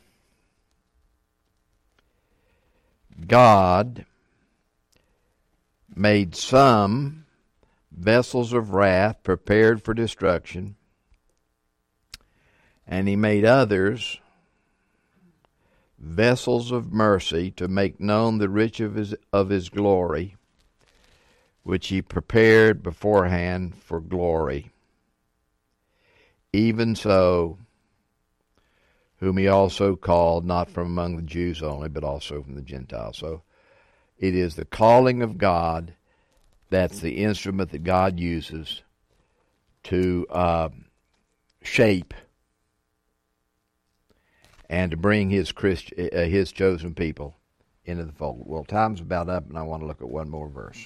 God made some vessels of wrath prepared for destruction, and he made others vessels of mercy to make known the riches of his, of his glory, which he prepared beforehand for glory. Even so, whom he also called, not from among the Jews only, but also from the Gentiles. So it is the calling of God that's the instrument that God uses to uh, shape and to bring his Christ, uh, his chosen people into the fold. Well, time's about up, and I want to look at one more verse.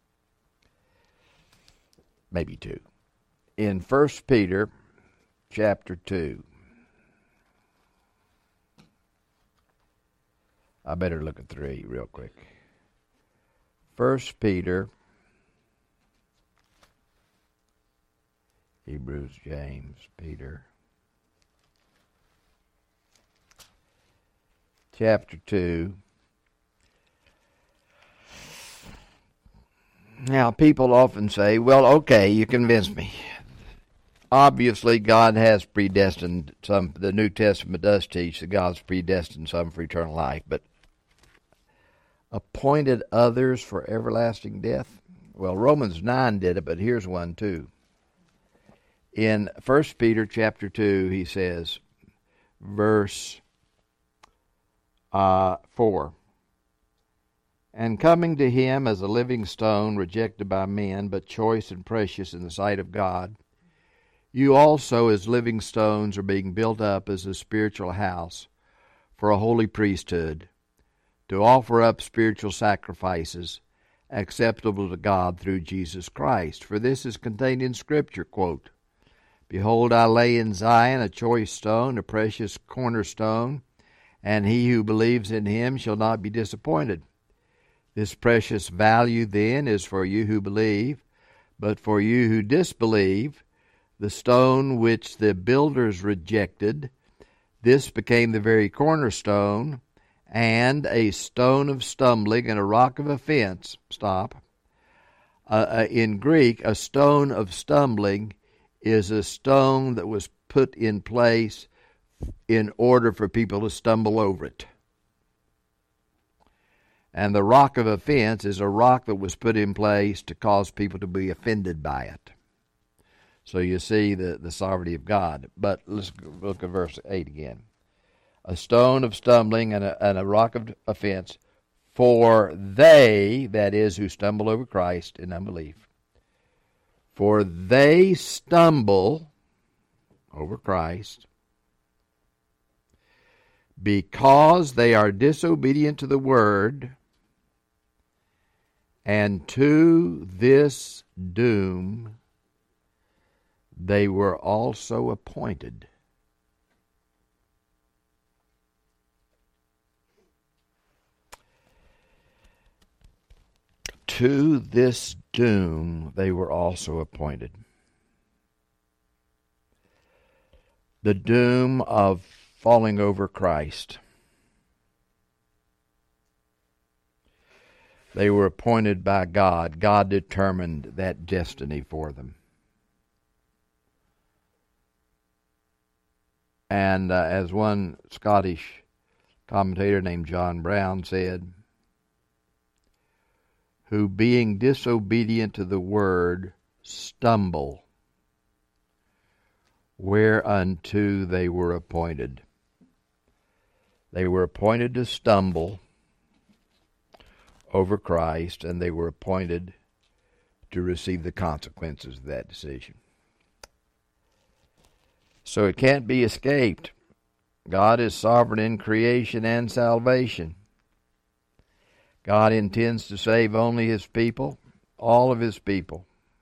Maybe two. In First Peter chapter two. I better look at three real quick. First Peter, Hebrews, James, Peter. Chapter two. Now, people often say, well, okay, you convinced me. Obviously, God has predestined some, the New Testament does teach that God's predestined some for eternal life, but appointed others for everlasting death? Well, Romans nine did it, but here's one too. In First Peter chapter two, he says, verse Uh, four. And coming to him as a living stone, rejected by men, but choice and precious in the sight of God, you also as living stones are being built up as a spiritual house for a holy priesthood, to offer up spiritual sacrifices acceptable to God through Jesus Christ. For this is contained in Scripture, quote, Behold, I lay in Zion a choice stone, a precious cornerstone, and he who believes in him shall not be disappointed. This precious value, then, is for you who believe, but for you who disbelieve, the stone which the builders rejected, this became the very cornerstone, and a stone of stumbling and a rock of offense. Stop. Uh, uh, in Greek, a stone of stumbling is a stone that was put in place in order for people to stumble over it. And the rock of offense is a rock that was put in place to cause people to be offended by it. So you see the, the sovereignty of God. But let's look at verse eight again. A stone of stumbling and a, and a rock of offense for they, that is, who stumble over Christ in unbelief. For they stumble over Christ because they are disobedient to the word, and to this doom they were also appointed. To this doom they were also appointed. The doom of falling over Christ. They were appointed by God. God determined that destiny for them. And uh, as one Scottish commentator named John Brown said, who being disobedient to the word stumble whereunto they were appointed. They were appointed to stumble over Christ, and they were appointed to receive the consequences of that decision. So it can't be escaped. God is sovereign in creation and salvation. God intends to save only His people, all of His people.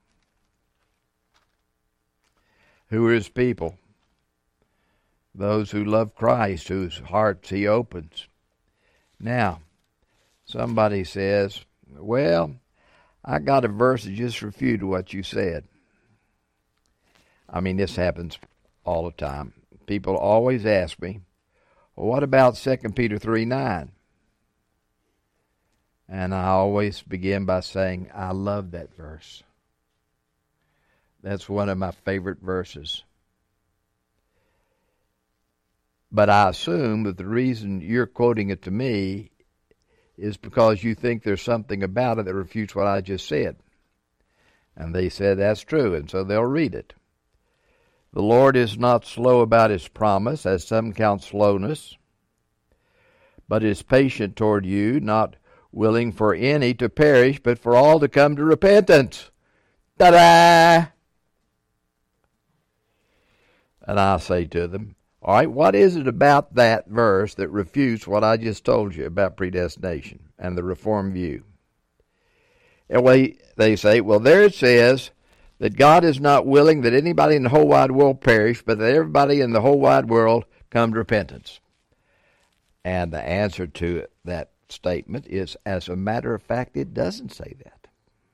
Who are His people? Those who love Christ, whose hearts He opens. Now, somebody says, well, I got a verse that just refuted what you said. I mean, this happens all the time. People always ask me, well, what about Second Peter three nine? And I always begin by saying, I love that verse. That's one of my favorite verses. But I assume that the reason you're quoting it to me is because you think there's something about it that refutes what I just said. And they said that's true, and so they'll read it. The Lord is not slow about His promise, as some count slowness, but is patient toward you, not willing for any to perish, but for all to come to repentance. Ta-da! And I say to them, all right, what is it about that verse that refutes what I just told you about predestination and the Reformed view? And they, they say, well, there it says that God is not willing that anybody in the whole wide world perish, but that everybody in the whole wide world come to repentance. And the answer to that statement is, as a matter of fact, it doesn't say that.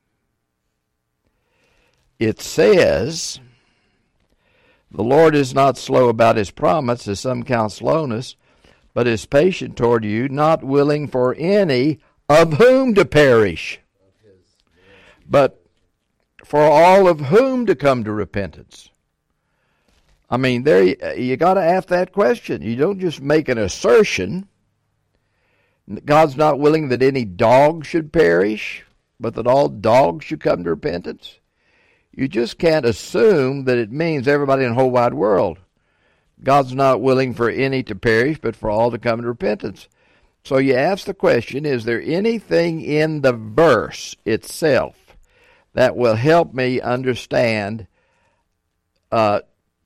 It says, the Lord is not slow about His promise, as some count slowness, but is patient toward you, not willing for any of whom to perish, but for all of whom to come to repentance. I mean, there you, you got to ask that question. You don't just make an assertion. God's not willing that any dog should perish, but that all dogs should come to repentance. You just can't assume that it means everybody in the whole wide world. God's not willing for any to perish, but for all to come to repentance. So you ask the question, is there anything in the verse itself that will help me understand uh,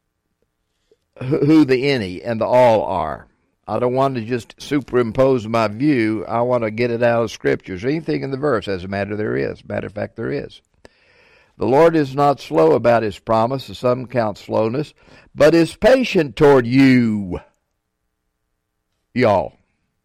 who the any and the all are? I don't want to just superimpose my view. I want to get it out of Scripture. So anything in the verse, as a matter there is. Matter of fact, there is. The Lord is not slow about His promise, as some count slowness, but is patient toward you, y'all.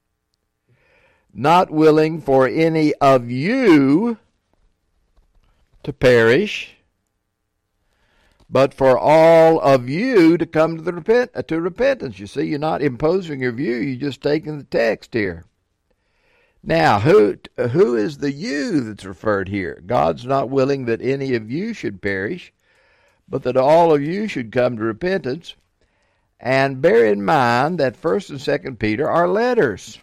Not willing for any of you to perish, but for all of you to come to the repent to repentance. You see, you're not imposing your view, you're just taking the text here. Now, who who is the you that's referred here? God's not willing that any of you should perish, but that all of you should come to repentance. And bear in mind that First and Second Peter are letters.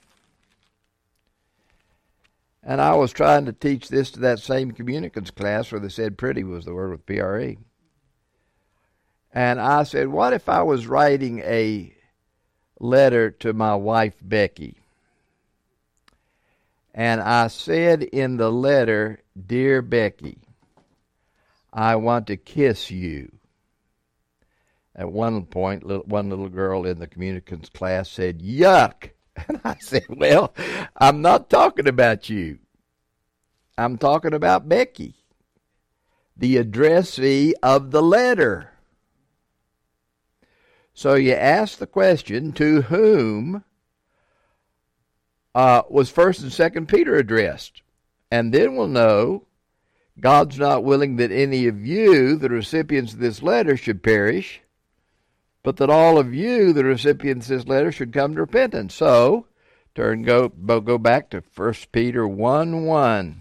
And I was trying to teach this to that same communicants class where they said pretty was the word with P R E. And I said, what if I was writing a letter to my wife, Becky? And I said in the letter, Dear Becky, I want to kiss you. At one point, one little girl in the communicants class said, yuck. And I said, well, I'm not talking about you. I'm talking about Becky, the addressee of the letter. So you ask the question, to whom uh, was First and Second Peter addressed? And then we'll know God's not willing that any of you, the recipients of this letter, should perish, but that all of you, the recipients of this letter, should come to repentance. So, turn go go back to First Peter one one.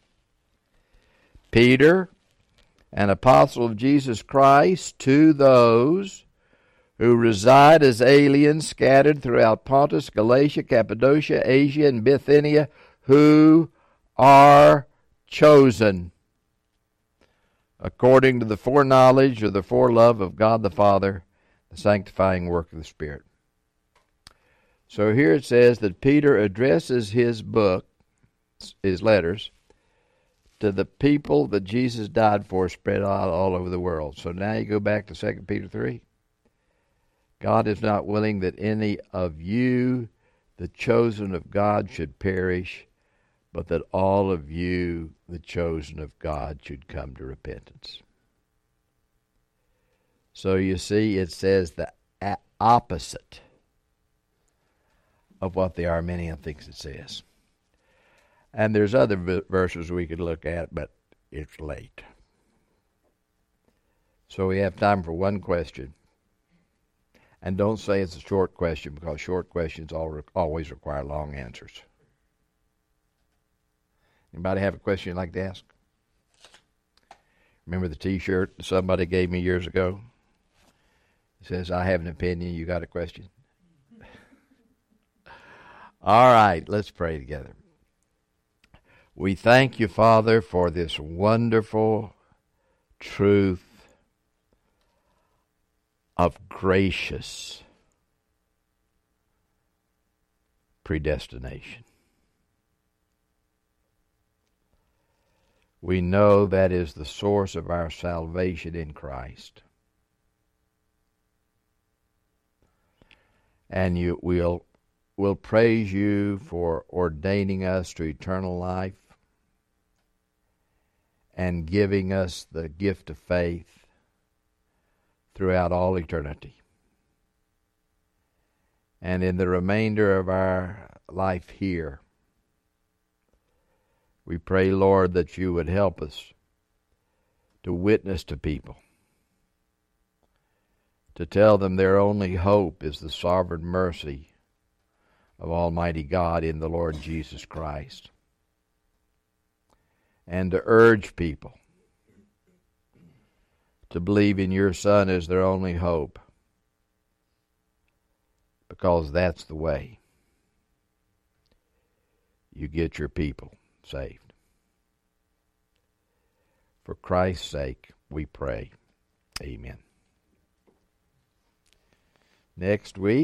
Peter, an apostle of Jesus Christ, to those who reside as aliens scattered throughout Pontus, Galatia, Cappadocia, Asia, and Bithynia, who are chosen according to the foreknowledge or the forelove of God the Father, the sanctifying work of the Spirit. So here it says that Peter addresses his book, his letters, to the people that Jesus died for spread out all over the world. So now you go back to Second Peter three. God is not willing that any of you, the chosen of God, should perish, but that all of you, the chosen of God, should come to repentance. So you see, it says the opposite of what the Arminian thinks it says. And there's other verses we could look at, but it's late. So we have time for one question. And don't say it's a short question, because short questions always require long answers. Anybody have a question you'd like to ask? Remember the T-shirt somebody gave me years ago? It says, I have an opinion, you got a question? All right, let's pray together. We thank you, Father, for this wonderful truth of gracious predestination. We know that is the source of our salvation in Christ. And you will will praise you for ordaining us to eternal life and giving us the gift of faith throughout all eternity. And in the remainder of our life here, we pray, Lord, that you would help us to witness to people, to tell them their only hope is the sovereign mercy of Almighty God in the Lord Jesus Christ, and to urge people to believe in your Son as their only hope, because that's the way you get your people saved. For Christ's sake, we pray. Amen. Next week,